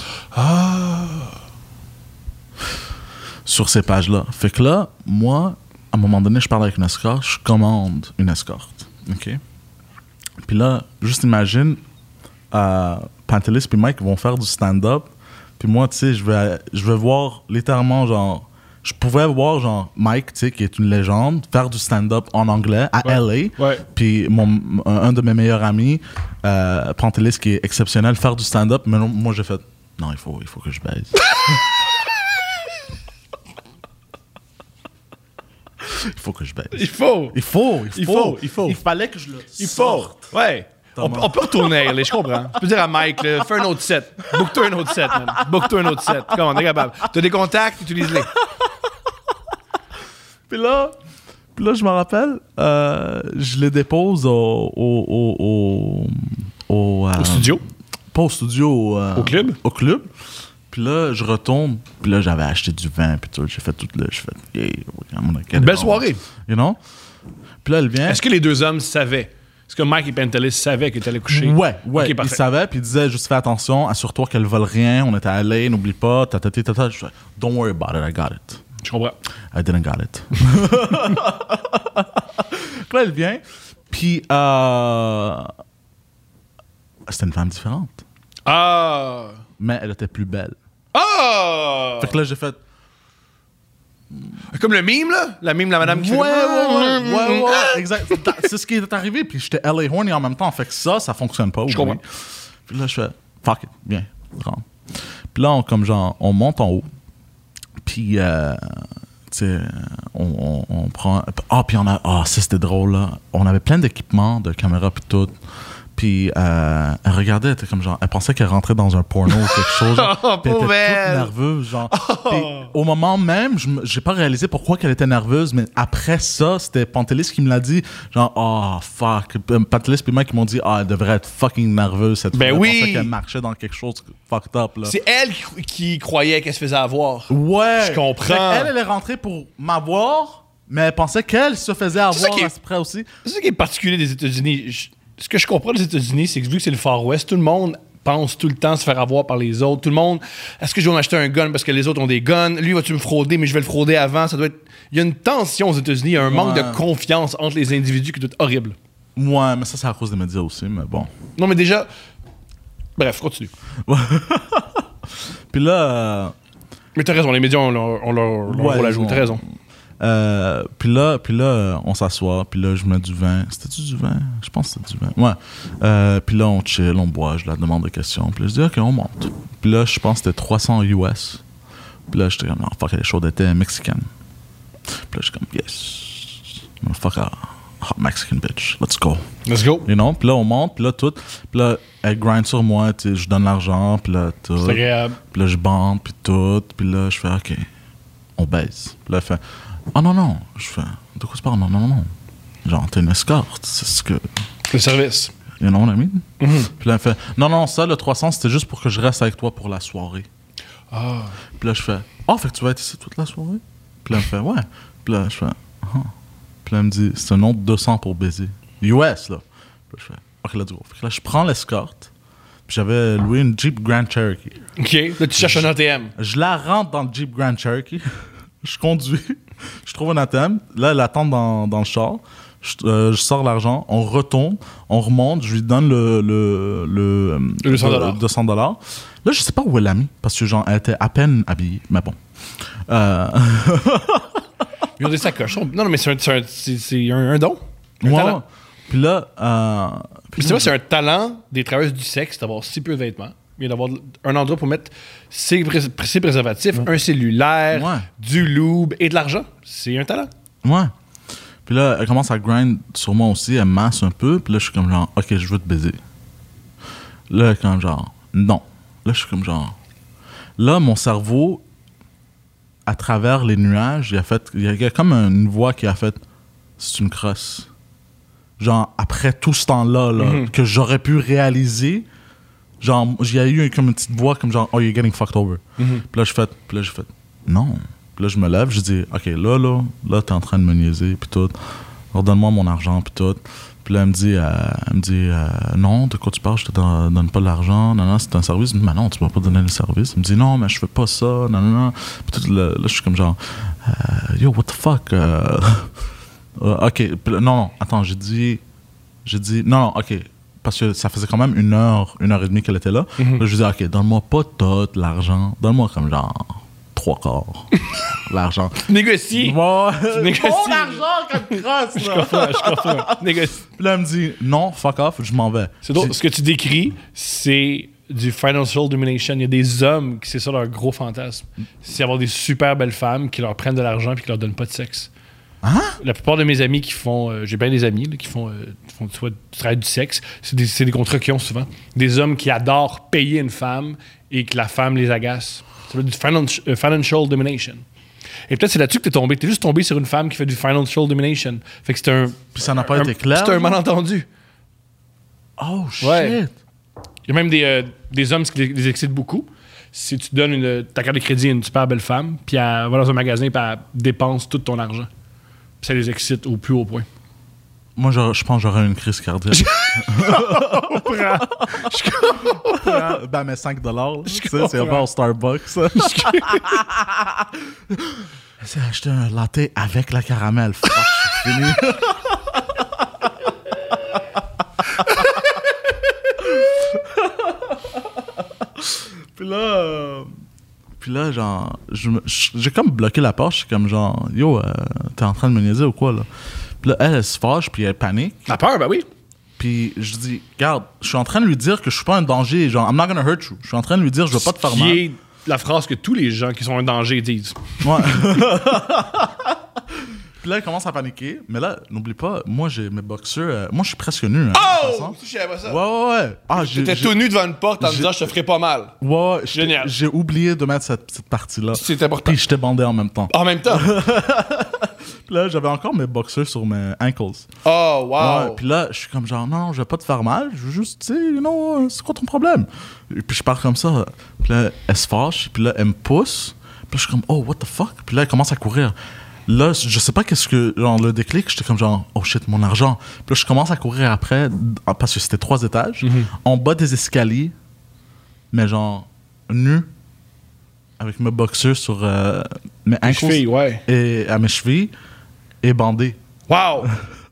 Sur ces pages-là. Fait que là, moi, à un moment donné, je parle avec une escorte, je commande une escorte. OK? Puis là, juste imagine, Pantelis et Mike vont faire du stand-up. Puis moi, tu sais, je vais voir littéralement, genre, je pouvais voir, genre, Mike, tu sais, qui est une légende, faire du stand-up en anglais à LA. Ouais. Puis un de mes meilleurs amis, Pantelis, qui est exceptionnel, faire du stand-up. Mais non, moi, j'ai fait, non, il faut que je baise. Il faut que je baise. Il faut. Il fallait que je le Il sorte. faut. Ouais. On peut retourner, là, je comprends. Je peux dire à Mike, là, fais un autre set. Book-toi un autre set, man. Book-toi un autre set. Comment, t'es capable. T'as des contacts, utilise-les. Puis là, je me rappelle, je les dépose au studio? Pas au studio. Au club? Au club. Puis là, je retourne. Puis là, j'avais acheté du vin. Puis tout. J'ai fait tout le. J'ai fait. Yeah, Une belle soirée. You know? Puis là, elle vient. Est-ce que les deux hommes savaient? Est-ce que Mike et Pantelis savaient que tu allais coucher? Ouais. Okay, ils savaient, puis ils disaient juste fais attention, assure-toi qu'elle vole rien, on était à LA, n'oublie pas, tata. Je fais, don't worry about it, I got it. Je comprends. I didn't got it. Puis là, elle vient, puis c'était une femme différente. Ah! Mais elle était plus belle. Ah! Fait que là, j'ai fait. Comme le mime, là? La mime, la madame qui fait... Ouais, exact. C'est ce qui est arrivé, puis j'étais LA horny en même temps. Fait que ça fonctionne pas. Je comprends. Puis là, je fais, fuck it, viens, rentre. Puis là, on monte en haut, puis, tu sais, on prend... puis ça, c'était drôle, là. On avait plein d'équipements, de caméras, puis tout. Puis elle regardait, elle était comme genre, elle pensait qu'elle rentrait dans un porno ou quelque chose. Puis elle était toute nerveuse, genre. Puis au moment même, j'ai pas réalisé pourquoi qu'elle était nerveuse, mais après ça, c'était Pantelis qui me l'a dit, genre, oh fuck. Pantelis puis moi qui m'ont dit, elle devrait être fucking nerveuse cette fois. Ben oui. Elle pensait qu'elle marchait dans quelque chose fucked up, là. C'est elle qui croyait qu'elle se faisait avoir. Ouais. Je comprends. Elle est rentrée pour m'avoir, mais elle pensait qu'elle se faisait avoir après aussi. C'est ça qui est particulier des États-Unis. Ce que je comprends des États-Unis, c'est que vu que c'est le Far West, tout le monde pense tout le temps se faire avoir par les autres. Tout le monde, est-ce que je vais m'acheter un gun parce que les autres ont des guns? Lui, vas-tu me frauder, mais je vais le frauder avant? Ça doit être... Il y a une tension aux États-Unis, il y a un manque de confiance entre les individus qui doit être horrible. Ouais, mais ça, c'est à cause des médias aussi, mais bon. Non, mais déjà... Bref, continue. Puis là... Mais t'as raison, les médias ont leur rôle à jouer, t'as raison. Puis là, on s'assoit, puis là, je mets du vin. C'était-tu du vin? Je pense que c'était du vin. Ouais. Puis là, on chill, on boit, je la demande des questions. Puis là, je dis, OK, on monte. Puis là, je pense que c'était 300 US. Puis là, j'étais comme, non, fuck, elle est chaude, elle était mexicaine. Puis là, je suis comme, yes. Fuck, hot Mexican bitch. Let's go. Let's go. You know? Puis là, on monte, puis là, tout. Puis là, elle grind sur moi, tu sais, je donne l'argent, puis là, tout. C'est agréable. Puis là, je bande, puis tout. Puis là, je fais, OK, on baise. Puis là, elle fait, oh non. Je fais, de quoi tu parles? Non. Genre, t'es une escorte. C'est ce que. Le service. You know what I mean? Mm-hmm. Puis là, elle fait, non, ça, le 300, c'était juste pour que je reste avec toi pour la soirée. Ah. Puis là, je fais, fait que tu vas être ici toute la soirée? Puis là, elle me fait, ouais. Puis là, je fais, Puis là, elle me dit, c'est un autre 200 pour baiser. US, là. Puis là, je fais, OK, let's go. Fait que là, je prends l'escorte. Puis j'avais loué une Jeep Grand Cherokee. OK. Là, tu cherches un ATM. Je la rentre dans le Jeep Grand Cherokee. Je conduis. Je trouve un ATM. Là, elle attend dans le char. Je sors l'argent. On retourne. On remonte. Je lui donne le $200. $200. Là, je sais pas où elle l'a mis. Parce que, genre, elle était à peine habillée. Mais bon. Ils ont des sacoches. Non, mais c'est un don. Moi. Puis là. Puis c'est vrai, c'est un talent des travailleuses du sexe d'avoir si peu de vêtements. Mais d'avoir un endroit pour mettre ses préservatifs, un cellulaire, du lube et de l'argent. C'est un talent. Ouais. Puis là, elle commence à grind sur moi aussi. Elle masse un peu. Puis là, je suis comme genre, OK, je veux te baiser. Là, elle est comme genre, non. Là, je suis comme genre. Là, mon cerveau, à travers les nuages, il y a comme une voix qui a fait, c'est une crosse. Genre, après tout ce temps-là, que j'aurais pu réaliser, genre, il y a eu comme une petite voix comme genre, oh, you're getting fucked over. Puis là, j'ai fait, non. Puis là, je me lève, je dis, OK, là, t'es en train de me niaiser, puis tout. Redonne-moi mon argent, puis tout. Puis là, elle me dit, non, de quoi tu parles, je te donne pas de l'argent, non, c'est un service. Je dis, mais non, tu m'as pas donné le service. Elle me dit, non, mais je fais pas ça, non. Puis tout, là, je suis comme genre, yo, what the fuck? OK, non, attends, j'ai dit, non, OK. Parce que ça faisait quand même 1 heure et demie qu'elle était là. Là, je disais, OK, donne-moi pas tout l'argent. Donne-moi comme genre 3/4. L'argent. Négocie. Bon, négocies. mon argent quand crosse, là. Je comprends. Négocie. Puis là, elle me dit, non, fuck off, je m'en vais. C'est drôle. Ce que tu décris, c'est du financial domination. Il y a des hommes qui c'est ça leur gros fantasme. C'est avoir des super belles femmes qui leur prennent de l'argent puis qui leur donnent pas de sexe. Hein? La plupart de mes amis qui font... j'ai bien des amis là, qui font soit du travail du sexe. C'est des contrats qu'ils ont souvent. Des hommes qui adorent payer une femme et que la femme les agace. Ça veut dire du financial domination. Et peut-être c'est là-dessus que t'es tombé. T'es juste tombé sur une femme qui fait du financial domination. Fait que c'est un... Puis ça n'a pas été clair. C'est un malentendu. Oh, shit. Ouais. Il y a même des hommes qui les excitent beaucoup. Si tu donnes ta carte de crédit à une super belle femme, puis elle va dans un magasin et elle dépense tout ton argent. Puis ça les excite au plus haut point. Moi, je pense que j'aurais une crise cardiaque. Je comprends. Ben, mais $5, là, tu sais, c'est pas au Starbucks. Ça. J'ai acheté un latte avec la caramel. Fuck, je suis fini. Puis là, genre, j'ai comme bloqué la porte. Je suis comme genre, yo, t'es en train de me niaiser ou quoi, là? Puis là, elle se fâche, puis elle panique. La peur, ben oui. Puis je dis, regarde, je suis en train de lui dire que je suis pas un danger. Genre, I'm not gonna hurt you. Je suis en train de lui dire, je veux pas te faire mal. Qui est la phrase que tous les gens qui sont un danger disent. Ouais. Puis là, elle commence à paniquer. Mais là, n'oublie pas, moi, j'ai mes boxeurs. Moi, je suis presque nu. Hein, Oh! Je savais pas ça. ouais. Ah, T'étais tout nu devant une porte en disant, je te ferai pas mal. Ouais, Génial. J'ai oublié de mettre cette petite partie-là. C'est important. Puis j'étais bandé en même temps. En même temps. Puis là, j'avais encore mes boxeurs sur mes ankles. Oh, wow. Ouais, puis là, je suis comme genre, non, je vais pas te faire mal. Je veux juste, tu sais, non, c'est quoi ton problème? Et puis je pars comme ça. Puis là, elle se fâche. Puis là, elle me pousse. Puis là, je suis comme, oh, what the fuck? Puis là, elle commence à courir. Là, je sais pas qu'est-ce que, genre, le déclic, j'étais comme genre, oh shit, mon argent. Puis là, je commence à courir après, parce que c'était 3 étages, en bas des escaliers, mais genre, nu, avec mes boxeurs sur mes ankles. chevilles, ouais. Et à mes chevilles, et bandé. Wow.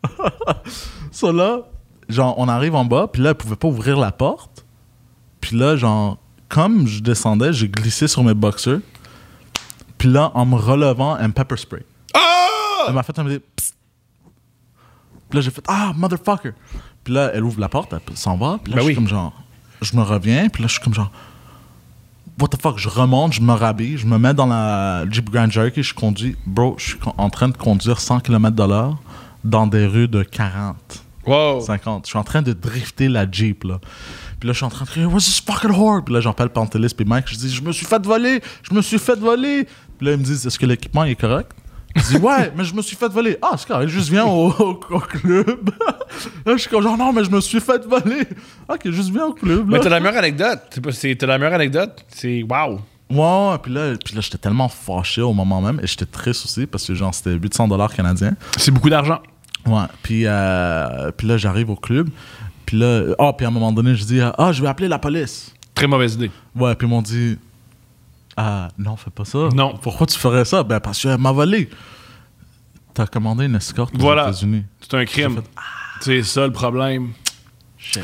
Ça là, genre, on arrive en bas, puis là, elle pouvait pas ouvrir la porte. Puis là, genre, comme je descendais, j'ai glissé sur mes boxeurs. Puis là, en me relevant, elle me pepper spray. Ah! Elle m'a fait un petit psst. Puis là, j'ai fait ah, motherfucker. Puis là, elle ouvre la porte, elle s'en va. Puis là, je suis comme genre, je me reviens. Puis là, je suis comme genre, what the fuck. Je remonte, je me rhabille, je me mets dans la Jeep Grand Cherokee, je conduis. Bro, je suis en train de conduire 100 km/h dans des rues de 40, wow. 50. Je suis en train de drifter la Jeep, là. Puis là, je suis en train de crier, what's this fucking whore? Puis là, j'appelle Pantelis puis Mike, je dis, je me suis fait voler. Puis là, ils me disent, est-ce que l'équipement est correct? Je dis, ouais, mais je me suis fait voler. Ah, c'est correct, juste viens au club. Là, je suis comme genre, non, mais je me suis fait voler. Ok, juste viens au club. Là. Mais t'as la meilleure anecdote. T'as la meilleure anecdote. C'est wow. Ouais, puis là, j'étais tellement fâché au moment même, et j'étais triste aussi, parce que genre, c'était $800 canadiens. C'est beaucoup d'argent. Ouais, puis là, j'arrive au club. Puis là, puis à un moment donné, je dis, je vais appeler la police. Très mauvaise idée. Ouais, puis ils m'ont dit, non, fais pas ça. Non. Pourquoi tu ferais ça? Ben, parce qu'elle m'a volé. T'as commandé une escorte aux États-Unis. C'est un crime. C'est ça le problème. Shit.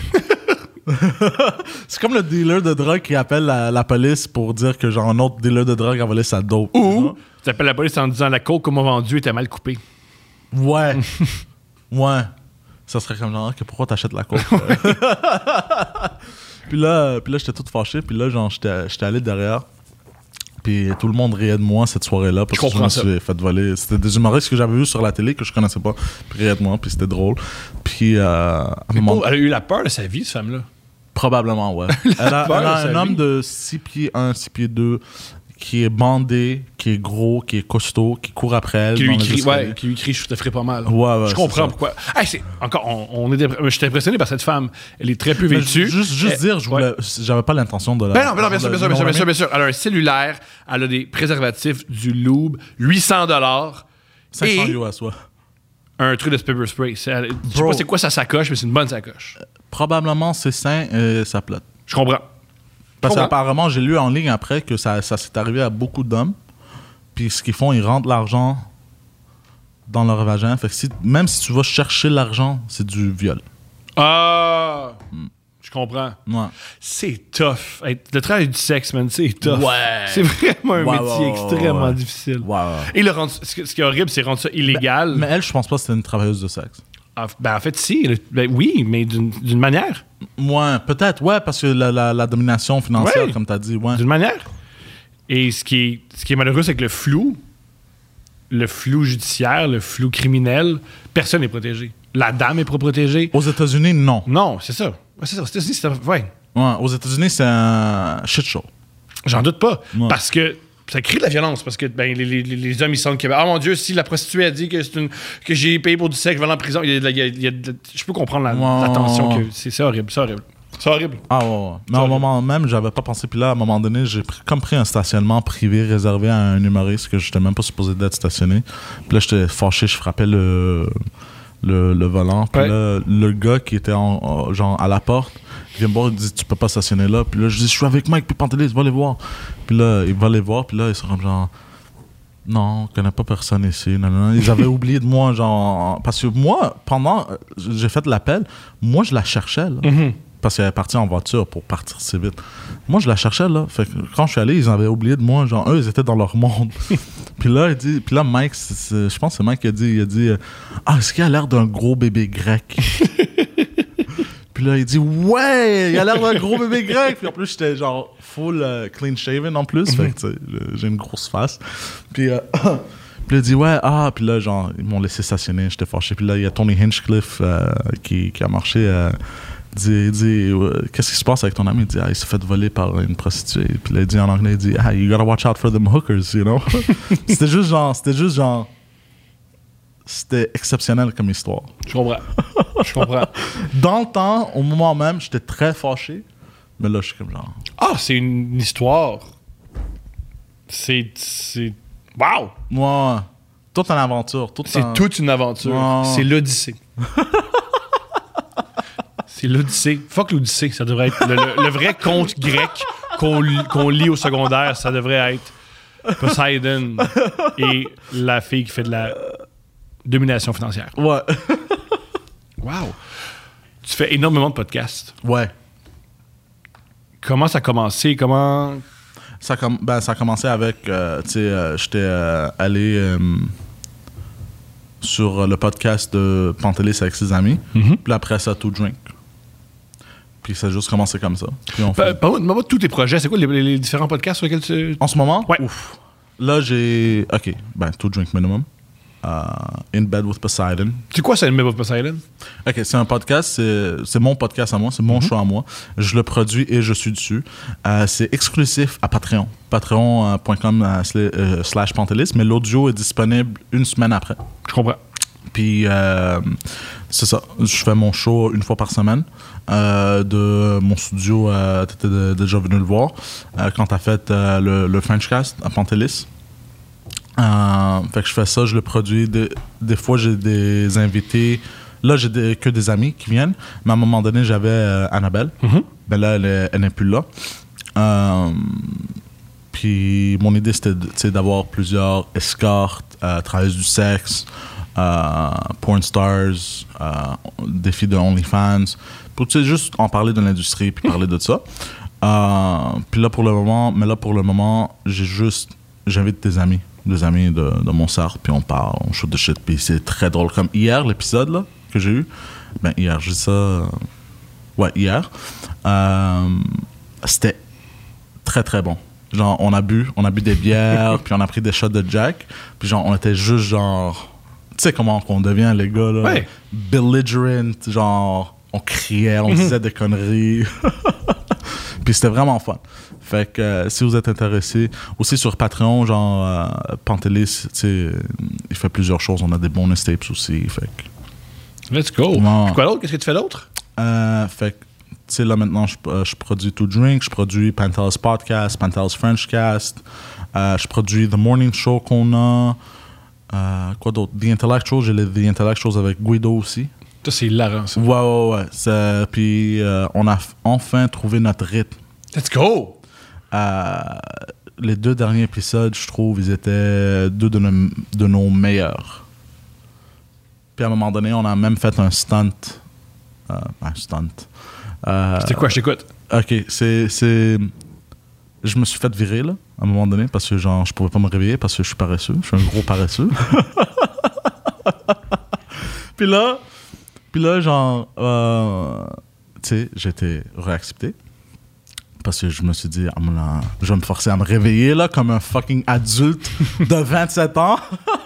C'est comme le dealer de drogue qui appelle la police pour dire que genre un autre dealer de drogue a volé sa dope. Ou tu appelles la police en disant la coke qu'on m'a vendue était mal coupée. Ouais. Ouais. Ça serait comme genre, pourquoi t'achètes la coke? Puis là, j'étais tout fâché. Puis là, genre, j'étais allé derrière. Puis tout le monde riait de moi cette soirée-là parce que je me suis fait voler. C'était des humoristes que j'avais vus sur la télé que je connaissais pas. Puis riait de moi, puis c'était drôle. Puis elle a eu la peur de sa vie, cette femme-là. Probablement, ouais. Elle a un homme de 6 pieds 1, 6 pieds 2, qui est bandé, qui est gros, qui est costaud, qui court après elle. Qui lui crie, je te ferai pas mal. Ouais, je comprends pourquoi. Hey, je suis impressionné par cette femme. Elle est très peu vêtue. Juste dire, j'avais pas l'intention de la. Ben non, bien sûr. Elle a un cellulaire, elle a des préservatifs, du lube, $800. 500 US, ouais. Un truc de pepper spray. Je sais pas c'est quoi sa sacoche, mais c'est une bonne sacoche. Probablement c'est sain et ça plate. Je comprends. Parce qu'apparemment, j'ai lu en ligne après que ça s'est arrivé à beaucoup d'hommes. Puis ce qu'ils font, ils rentrent l'argent dans leur vagin. Fait que même si tu vas chercher l'argent, c'est du viol. Ah! Je comprends. Ouais. C'est tough. Le travail du sexe, man, c'est tough. Ouais. C'est vraiment un Ouais, métier ouais, extrêmement ouais. difficile. Ouais. Et ce qui est horrible, c'est rendre ça illégal. Mais elle, je pense pas que c'était une travailleuse de sexe. En fait, si. Oui, mais d'une manière. Ouais, peut-être, ouais, parce que la domination financière, Ouais. comme tu as dit, ouais. D'une manière. Et ce qui est malheureux, c'est que le flou judiciaire, le flou criminel, personne n'est protégé. La dame est pas protégée. Aux États-Unis, non. Non, c'est ça. Ouais, c'est ça. Aux États-Unis, c'est ouais. Ouais, aux États-Unis, c'est un shit show. J'en doute pas. Ouais. Parce que ça crée de la violence. Parce que les hommes, ils sentent que, ah mon Dieu, si la prostituée a dit que j'ai payé pour du sexe, je vais aller en prison. Je peux comprendre la tension que c'est horrible. C'est horrible. C'est horrible. Ah ouais. Mais au moment même, j'avais pas pensé. Puis là, à un moment donné, j'ai pris un stationnement privé réservé à un humoriste que j'étais même pas supposé d'être stationné. Puis là, j'étais fâché, je frappais le volant. Puis là, le gars qui était genre à la porte, il vient me voir, il dit tu peux pas stationner là. Puis là, je dis je suis avec Mike puis Pantelis, va les voir. Puis là, il va les voir. Puis là, ils sont comme genre non, on connaît pas personne ici. Non. Ils avaient oublié de moi, genre parce que moi, pendant j'ai fait l'appel, moi je la cherchais là. Mm-hmm. Parce qu'elle est partie en voiture pour partir si vite. Moi, je la cherchais, là. Fait que quand je suis allé, ils avaient oublié de moi. Genre, eux, ils étaient dans leur monde. Puis là, Mike, je pense que c'est Mike qui a dit ah, est-ce qu'il a l'air d'un gros bébé grec? Puis là, il dit ouais, il a l'air d'un gros bébé grec. Puis en plus, j'étais genre full clean shaven en plus. Fait que, tu sais, j'ai une grosse face. Puis puis il dit ouais, puis là, genre, ils m'ont laissé stationner. J'étais fâché. Puis là, il y a Tony Hinchcliffe qui a marché. Dit qu'est-ce qui se passe avec ton ami? Il dit il s'est fait voler par une prostituée. Puis là, il dit en anglais, il dit you gotta watch out for them hookers, you know. C'était juste genre c'était exceptionnel comme histoire. Je comprends. Dans le temps, au moment même, j'étais très fâché, mais là je suis comme genre C'est une histoire. C'est wow. moi toute une aventure, C'est toute une aventure. Wow. C'est l'Odyssée. C'est l'Odyssée. Fuck l'Odyssée. Ça devrait être le vrai conte grec qu'on lit au secondaire. Ça devrait être Poseidon et la fille qui fait de la domination financière. Ouais. Wow. Tu fais énormément de podcasts. Ouais. Comment ça a commencé? Ça a commencé avec tu sais j'étais allé sur le podcast de Pantelis avec ses amis. Mm-hmm. Puis après ça, To Drink. Puis ça a juste commencé comme ça. Puis on fait... Parle-moi de tous tes projets. C'est quoi les différents podcasts sur lesquels tu... En ce moment? Ouais. Ouf. Là, j'ai... OK. To Drink Minimum. In Bed with Poseidon. C'est quoi ça, le Myth of Poseidon? OK, c'est un podcast. C'est mon podcast à moi. C'est mon show à moi. Je le produis et je suis dessus. C'est exclusif à Patreon. Patreon.com/Pantelis. Mais l'audio est disponible une semaine après. Je comprends. Puis, c'est ça. Je fais mon show une fois par semaine. De mon studio, t'étais déjà venu le voir. Quand t'as fait le Frenchcast à Pantelis. Fait que je fais ça, je le produis. Des fois, j'ai des invités. Là, j'ai que des amis qui viennent. Mais à un moment donné, j'avais Annabelle. Mm-hmm. Ben là, elle n'est plus là. Puis mon idée, c'était d'avoir plusieurs escortes, travailleuses du sexe, porn stars, défis de OnlyFans, pour juste en parler de l'industrie puis parler de ça. Puis là pour le moment, j'invite des amis de mon cercle, puis on parle, on shoot de shit, puis c'est très drôle. Comme hier, l'épisode là que j'ai eu, hier, j'ai dit ça, hier, c'était très très bon. Genre on a bu des bières, puis on a pris des shots de Jack, puis genre on était juste genre, tu sais comment on devient les gars là, ouais. Belligerent, genre on criait, on disait des conneries. Puis c'était vraiment fun. Fait que si vous êtes intéressé, aussi sur Patreon, genre Pantelis, tu sais, il fait plusieurs choses. On a des bonus tapes aussi. Fait que... Let's go. Ouais. Quoi d'autre? Qu'est-ce que tu fais d'autre? Fait que, tu sais, là maintenant, je produis To Drink, je produis Pantelis Podcast, Pantelis Frenchcast, je produis The Morning Show qu'on a. Quoi d'autre? The Intellectuals, j'ai les The Intellectuals avec Guido aussi. Ça, c'est hilarant, ça. Ouais. Puis on a enfin trouvé notre rythme. Let's go! Les 2 derniers épisodes, je trouve, ils étaient 2 de nos meilleurs. Puis à un moment donné, on a même fait un stunt. C'était quoi, je t'écoute? Ok, c'est... Je me suis fait virer, là, à un moment donné, parce que, genre, je pouvais pas me réveiller parce que je suis paresseux. Je suis un gros paresseux. Puis là, genre... tu sais, j'ai été réaccepté. Parce que je me suis dit, je vais me forcer à me réveiller, là, comme un fucking adulte de 27 ans.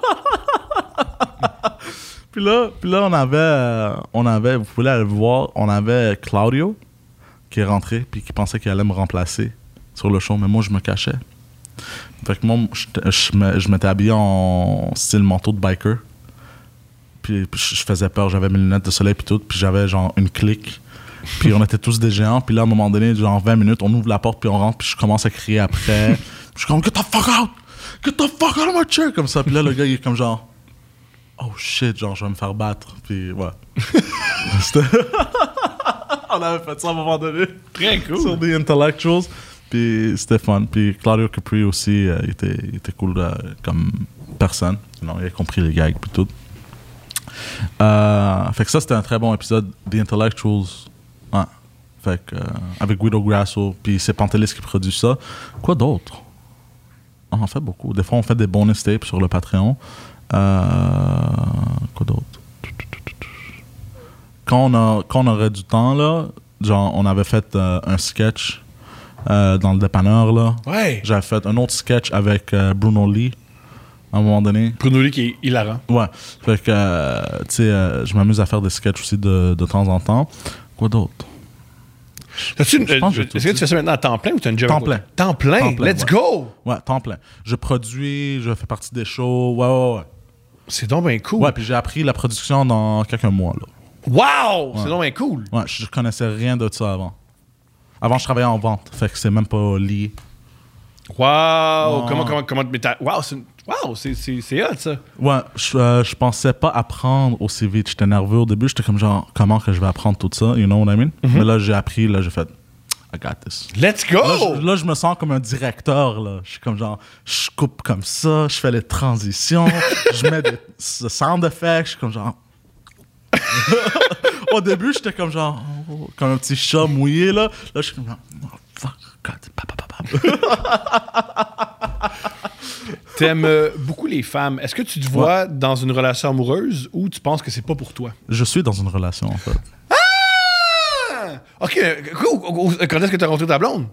Puis là, on avait, vous pouvez aller le voir, on avait Claudio qui est rentré puis qui pensait qu'il allait me remplacer sur le show, mais moi, je me cachais. Fait que moi, je m'étais habillé en style manteau de biker. Puis je faisais peur, j'avais mes lunettes de soleil puis tout, puis j'avais genre une clique. Puis on était tous des géants, puis là, à un moment donné, genre 20 minutes, on ouvre la porte, puis on rentre, puis je commence à crier après. Puis je suis comme, get the fuck out! Get the fuck out of my chair! Comme ça, puis là, le gars, il est comme genre, oh shit, genre, je vais me faire battre. Puis ouais. On avait fait ça à un moment donné. Très cool. Sur The Intellectuals. Puis c'était fun. Puis Claudio Capri aussi, il était cool comme personne. Non, il a compris les gags puis tout. Fait que ça, c'était un très bon épisode. The Intellectuals. Ouais. Fait que, avec Guido Grasso. Puis c'est Pantelis qui produit ça. Quoi d'autre? On en fait beaucoup. Des fois, on fait des bonus tapes sur le Patreon. Quoi d'autre? Quand on aurait du temps, là, genre, on avait fait un sketch dans le dépanneur, là. Ouais. J'avais fait un autre sketch avec Bruno Lee, à un moment donné. Bruno Lee qui est hilarant. Ouais. Fait que, tu sais, je m'amuse à faire des sketchs aussi de temps en temps. Quoi d'autre? Est-ce que tu fais ça maintenant à temps plein ou tu as une job? Temps plein. Temps plein? Temps plein, Let's ouais. go! Ouais, temps plein. Je produis, je fais partie des shows. Ouais. C'est donc bien cool. Ouais, puis j'ai appris la production dans quelques mois, là. Wow! Ouais. C'est donc bien cool. Ouais, je connaissais rien de ça avant. Avant, je travaillais en vente, fait que c'est même pas lié. Wow! Non. Comment mais wow, c'est hot, ça. Ouais, je pensais pas apprendre aussi vite. J'étais nerveux au début. J'étais comme genre, comment que je vais apprendre tout ça? You know what I mean? Mais là, j'ai appris, là, j'ai fait, I got this. Let's go! Là, je me sens comme un directeur, là. Je suis comme genre, je coupe comme ça, je fais les transitions, je mets des sound effects, je suis comme genre... Au début, j'étais comme genre, comme un petit chat mouillé, là. Là, je suis comme genre, oh, fuck, God, T'aimes beaucoup les femmes. Est-ce que tu te vois dans une relation amoureuse ou tu penses que c'est pas pour toi? Je suis dans une relation, en fait. Ah! OK, cool. Quand est-ce que tu as rencontré ta blonde?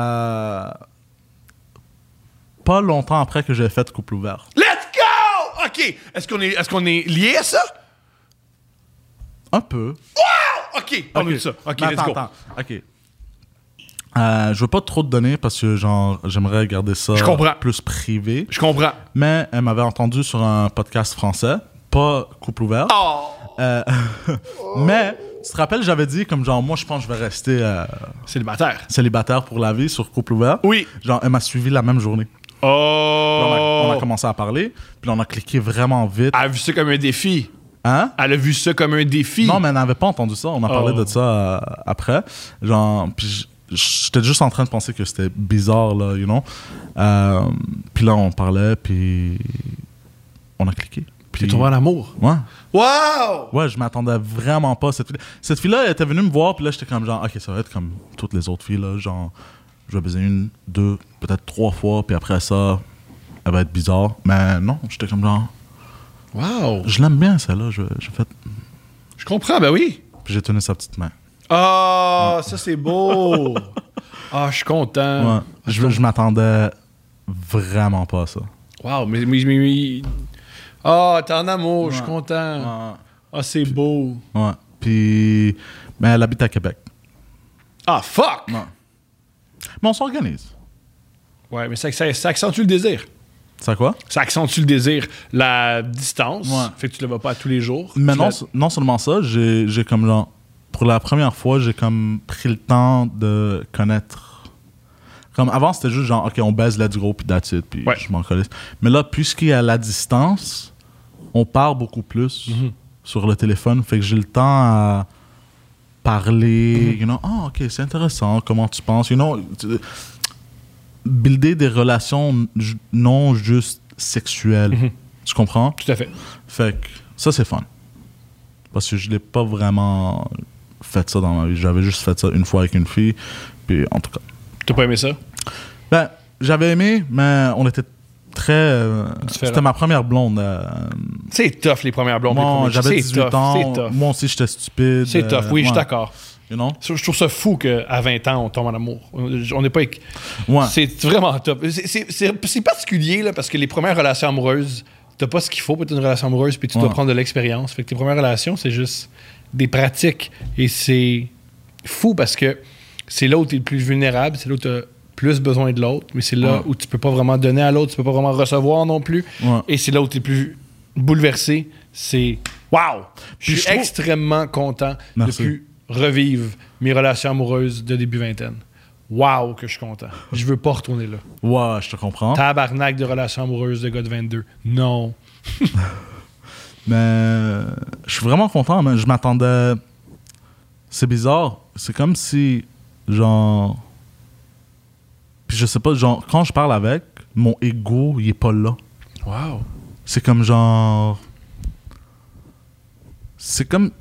Pas longtemps après que j'ai fait couple ouvert. Let's go! OK. Est-ce qu'on est liés à ça? Un peu. Wow! OK, parle-nous de ça. OK, Mais let's go. attends. OK. Je veux pas trop te donner parce que genre j'aimerais garder ça Je comprends. plus privé. Je comprends. Mais elle m'avait entendu sur un podcast français, pas couple ouvert. Oh! Mais tu te rappelles, j'avais dit comme genre moi je pense que je vais rester Célibataire. célibataire pour la vie sur couple ouvert. Oui. Genre elle m'a suivi la même journée. Puis Oh! on a commencé à parler, puis on a cliqué vraiment vite. Elle a vu ça comme un défi. Hein? Elle a vu ça comme un défi. Non, mais elle n'avait pas entendu ça. On a parlé de ça après. Genre, puis j'étais juste en train de penser que c'était bizarre, là, you know. Puis là, on parlait, puis on a cliqué. T'es tombé en amour. Ouais. Wow! Ouais, je m'attendais vraiment pas. Cette fille-là, elle était venue me voir, puis là, j'étais comme genre, OK, ça va être comme toutes les autres filles, là. Genre, je vais baiser 1, 2, peut-être 3 fois, puis après ça, elle va être bizarre. Mais non, j'étais comme genre... Wow! Je l'aime bien, celle-là. J'ai fait... Je comprends, ben oui. Puis j'ai tenu sa petite main. Ah, ça c'est beau! Ah, je suis content. Ouais. Je m'attendais vraiment pas à ça. Wow, mais... Ah, t'es en amour, je suis content. Ouais. Ah, c'est beau. Ouais. Puis... Mais elle habite à Québec. Ah, fuck! Ouais. Mais on s'organise. Ouais, mais ça accentue le désir. C'est quoi? Ça accentue le désir. La distance, Ouais. fait que tu le vois pas tous les jours. Mais non seulement ça, j'ai comme genre... Pour la première fois, j'ai comme pris le temps de connaître... Comme avant, c'était juste genre, OK, on baise let's go, puis that's it, puis je m'en calisse. Mais là, puisqu'il y a la distance, on parle beaucoup plus sur le téléphone. Fait que j'ai le temps à parler, you know, OK, c'est intéressant, comment tu penses, you know... Builder des relations non juste sexuelles. Tu comprends? Tout à fait. Fait que ça, c'est fun. Parce que je l'ai pas vraiment fait ça dans ma vie. J'avais juste fait ça une fois avec une fille. Puis en tout cas. T'as pas aimé ça? Ben, j'avais aimé, mais on était très... c'était ma première blonde. C'est tough, les premières blondes. Moi, j'avais 18 ans. Tough. Moi aussi, j'étais stupide. C'est tough, oui, je suis d'accord. You know? Je trouve ça fou qu'à 20 ans, on tombe en amour. On n'est pas... Ouais. C'est vraiment top. C'est particulier, là, parce que les premières relations amoureuses, t'as pas ce qu'il faut pour être une relation amoureuse, puis tu dois prendre de l'expérience. Fait que tes premières relations, c'est juste des pratiques. Et c'est fou parce que c'est là où t'es le plus vulnérable, c'est là où t'as plus besoin de l'autre, mais c'est là où tu peux pas vraiment donner à l'autre, tu peux pas vraiment recevoir non plus. Et c'est là où t'es le plus bouleversé. C'est... Wow! Je suis extrêmement content de plus revivre mes relations amoureuses de début vingtaine. Wow, que je suis content. Je veux pas retourner là. Ouais, je te comprends. Tabarnak de relations amoureuses de gars de 22. Non. Mais je suis vraiment content, mais je m'attendais... C'est bizarre. C'est comme si, genre... Puis je sais pas, genre, quand je parle avec, mon ego, il est pas là. Wow. C'est comme genre... C'est comme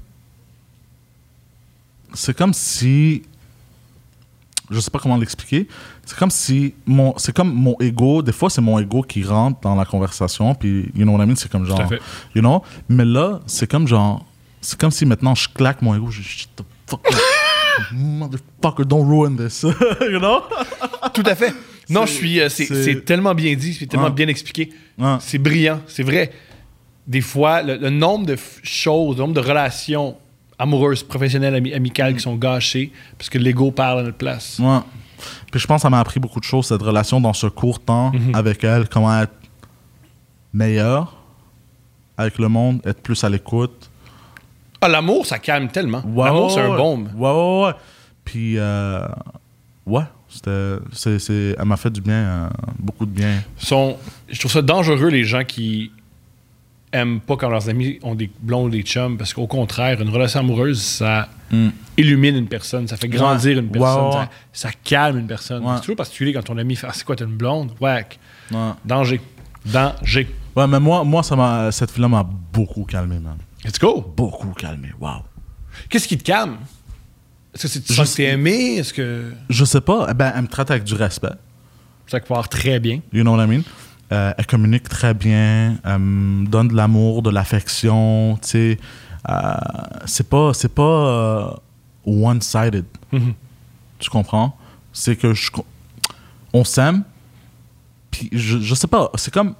si... Je sais pas comment l'expliquer. C'est comme si... C'est comme mon ego. Des fois, c'est mon ego qui rentre dans la conversation. Puis, you know what I mean? C'est comme genre... Tout à fait. You know? Mais là, c'est comme genre... C'est comme si maintenant, je claque mon ego. Je the fuck up. Motherfucker, don't ruin this. You know? Tout à fait. Non, je suis... c'est tellement bien dit. C'est tellement bien expliqué. C'est brillant. C'est vrai. Des fois, le nombre de choses, le nombre de relations amoureuses, professionnelles, amicales qui sont gâchées parce que l'ego parle à notre place. Ouais. Puis je pense que ça m'a appris beaucoup de choses, cette relation dans ce court temps avec elle, comment être meilleur avec le monde, être plus à l'écoute. Ah, l'amour, ça calme tellement. L'amour, c'est un baume. Ouais. Puis, ouais, elle m'a fait du bien, beaucoup de bien. Je trouve ça dangereux, les gens qui aiment pas quand leurs amis ont des blondes ou des chums, parce qu'au contraire, une relation amoureuse, ça illumine une personne, ça fait grandir une personne, ça calme une personne. C'est toujours particulier quand ton ami fait « Ah, c'est quoi, t'as une blonde? » Wack. Danger. Ouais, mais moi cette fille-là m'a beaucoup calmé, man. Let's go. Beaucoup calmé, wow. Qu'est-ce qui te calme? Est-ce que c'est tu sens que t'es aimé? Est-ce que... Je sais pas. Ben, elle me traite avec du respect. Ça part très bien. You know what I mean? Elle communique très bien. Elle me donne de l'amour, de l'affection. Tu sais, c'est pas one-sided. Tu comprends? C'est que on s'aime. Puis je sais pas. C'est comme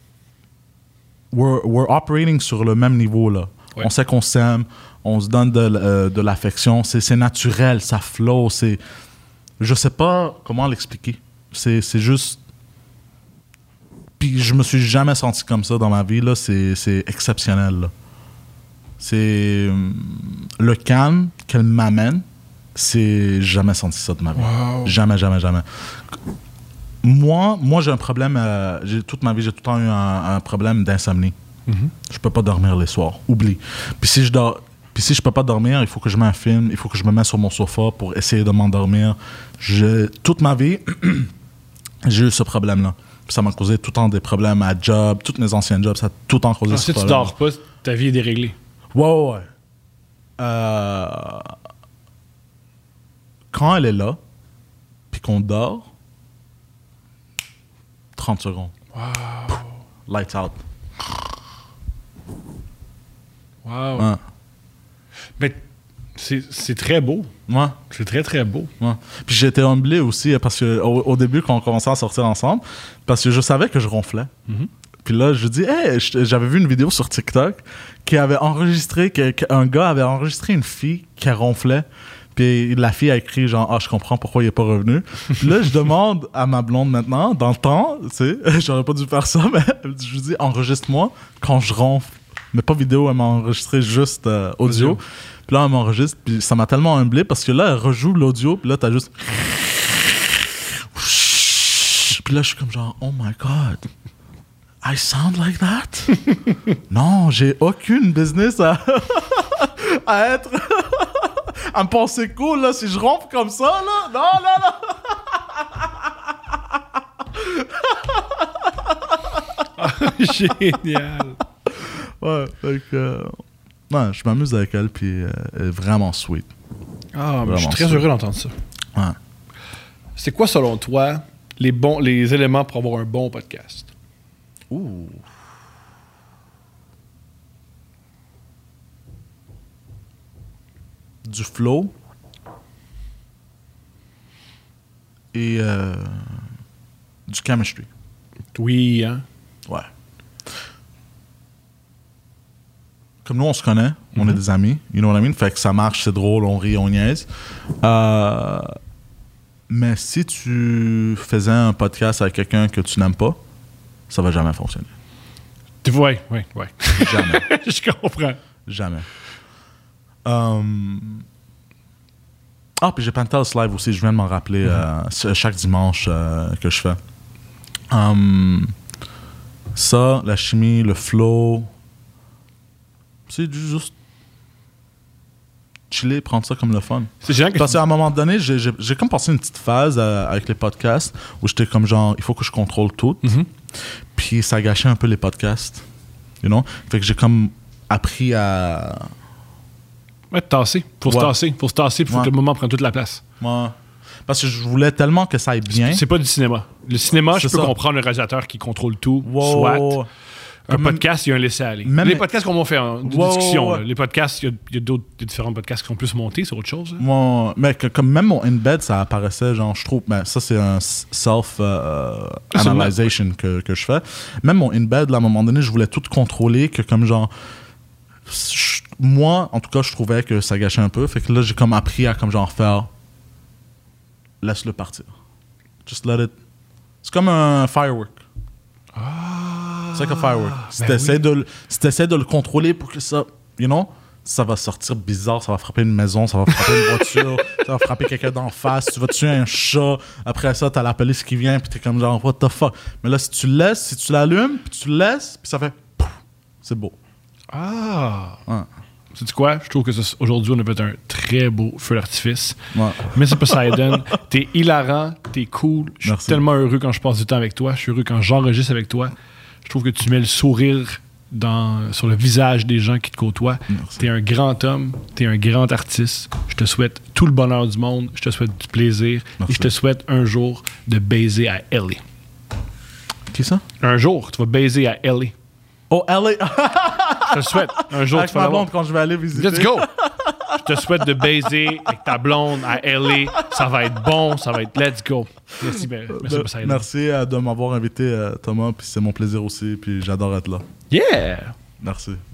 we're operating sur le même niveau là. Ouais. On sait qu'on s'aime. On se donne de l'affection. C'est naturel. Ça flow. Je sais pas comment l'expliquer. C'est juste. Puis je me suis jamais senti comme ça dans ma vie, là. C'est exceptionnel, là. C'est... Le calme qu'elle m'amène, j'ai jamais senti ça de ma vie. Wow. Jamais. Moi, j'ai un problème... toute ma vie, j'ai tout le temps eu un problème d'insomnie. Je peux pas dormir les soirs. Oublie. Puis si je peux pas dormir, il faut que je mette un film, il faut que je me mette sur mon sofa pour essayer de m'endormir. Toute ma vie, j'ai eu ce problème-là. Ça m'a causé tout le temps des problèmes à job, tous mes anciens jobs, ça a tout le temps causé ce problème. Si tu dors pas, ta vie est déréglée. Ouais. Quand elle est là, puis qu'on dort, 30 secondes. Wow. Lights out. Wow. Ouais. Mais c'est très beau. Ouais. C'est très, très beau. Ouais. Puis j'ai été humblé aussi parce que au début, quand on commençait à sortir ensemble, parce que je savais que je ronflais. Puis là, je dis, hey, j'avais vu une vidéo sur TikTok qui avait enregistré, qu'un gars avait enregistré une fille qui ronflait. Puis la fille a écrit genre, ah, je comprends pourquoi il n'est pas revenu. Puis là, je demande à ma blonde maintenant, dans le temps, tu sais, j'aurais pas dû faire ça, mais je lui dis, enregistre-moi quand je ronfle. Mais pas vidéo, elle m'a enregistré juste audio. Puis là, elle m'enregistre, puis ça m'a tellement humblé parce que là, elle rejoue l'audio, puis là, t'as juste. Puis là, je suis comme genre, oh my God, I sound like that? Non, j'ai aucune business à être. à me penser cool, là, si je ronfle comme ça, là. Non. Génial. Ouais, donc, je m'amuse avec elle, puis elle est vraiment sweet. Ah, mais je suis Vraiment très ça. heureux d'entendre ça. Ouais. C'est quoi, selon toi, les éléments pour avoir un bon podcast? Ouh. Du flow. Et du chemistry. Oui, hein? Ouais. Comme nous, on se connaît, on est des amis, you know what I mean? Fait que ça marche, c'est drôle, on rit, on niaise. Mais si tu faisais un podcast avec quelqu'un que tu n'aimes pas, ça va jamais fonctionner. Oui. Jamais. Je comprends. Jamais. Puis j'ai Penthouse Live aussi, je viens de m'en rappeler chaque dimanche que je fais. Ça, la chimie, le flow, c'est juste chiller, prendre ça comme le fun. C'est génial que Parce qu'à un moment donné, j'ai comme passé une petite phase avec les podcasts où j'étais comme genre, il faut que je contrôle tout. Puis ça gâchait un peu les podcasts. You know? Fait que j'ai comme appris à... Ouais, tasser. Faut se tasser. Faut que le moment prenne toute la place. Ouais. Parce que je voulais tellement que ça aille bien. C'est pas du cinéma. Le cinéma, je C'est peux ça. comprendre le réalisateur qui contrôle tout, Wow. soit. Un podcast, il y a un laisser-aller. Même- Les podcasts qu'on va faire en Wow, discussion, ouais. là. Les podcasts, il y a différents podcasts qui sont plus montés, c'est autre chose. Là. Moi, mais comme même mon in-bed, ça apparaissait, genre, je trouve, ben, ça c'est un self-analyzation que je fais. Même mon in-bed, là, à un moment donné, je voulais tout contrôler, que comme genre, moi, en tout cas, je trouvais que ça gâchait un peu. Fait que là, j'ai comme appris à comme genre faire, laisse-le partir. Just let it. C'est comme un firework. C'est like a firework. Si t'essaies de le contrôler pour que ça, you know, ça va sortir bizarre, ça va frapper une maison, ça va frapper une voiture, ça va frapper quelqu'un d'en face, tu vas tuer un chat, après ça, t'as la police qui vient, puis t'es comme genre, what the fuck. Mais là, si tu le laisses, si tu l'allumes, puis tu le laisses, puis ça fait, pouf, c'est beau. Ah! Ouais. Sais-tu quoi? Je trouve que aujourd'hui, on a fait un très beau feu d'artifice. Ouais. Merci Poseidon. T'es hilarant, t'es cool. Je suis Merci. tellement heureux quand je passe du temps avec toi. Je suis heureux quand j'enregistre avec toi. Je trouve que tu mets le sourire sur le visage des gens qui te côtoient. Merci. T'es un grand homme, t'es un grand artiste. Je te souhaite tout le bonheur du monde. Je te souhaite du plaisir. Merci. Et je te souhaite un jour de baiser à LA. Qui ça? Un jour, tu vas baiser à LA. Oh, LA! Je te le souhaite. Un jour, Avec tu vas ma l'avoir. blonde quand je vais aller visiter. Let's go! Je te souhaite de baiser avec ta blonde à LA. Ça va être bon, ça va être let's go. Merci, merci Poseidon. Merci de m'avoir invité, Thomas, puis c'est mon plaisir aussi, puis j'adore être là. Yeah! Merci.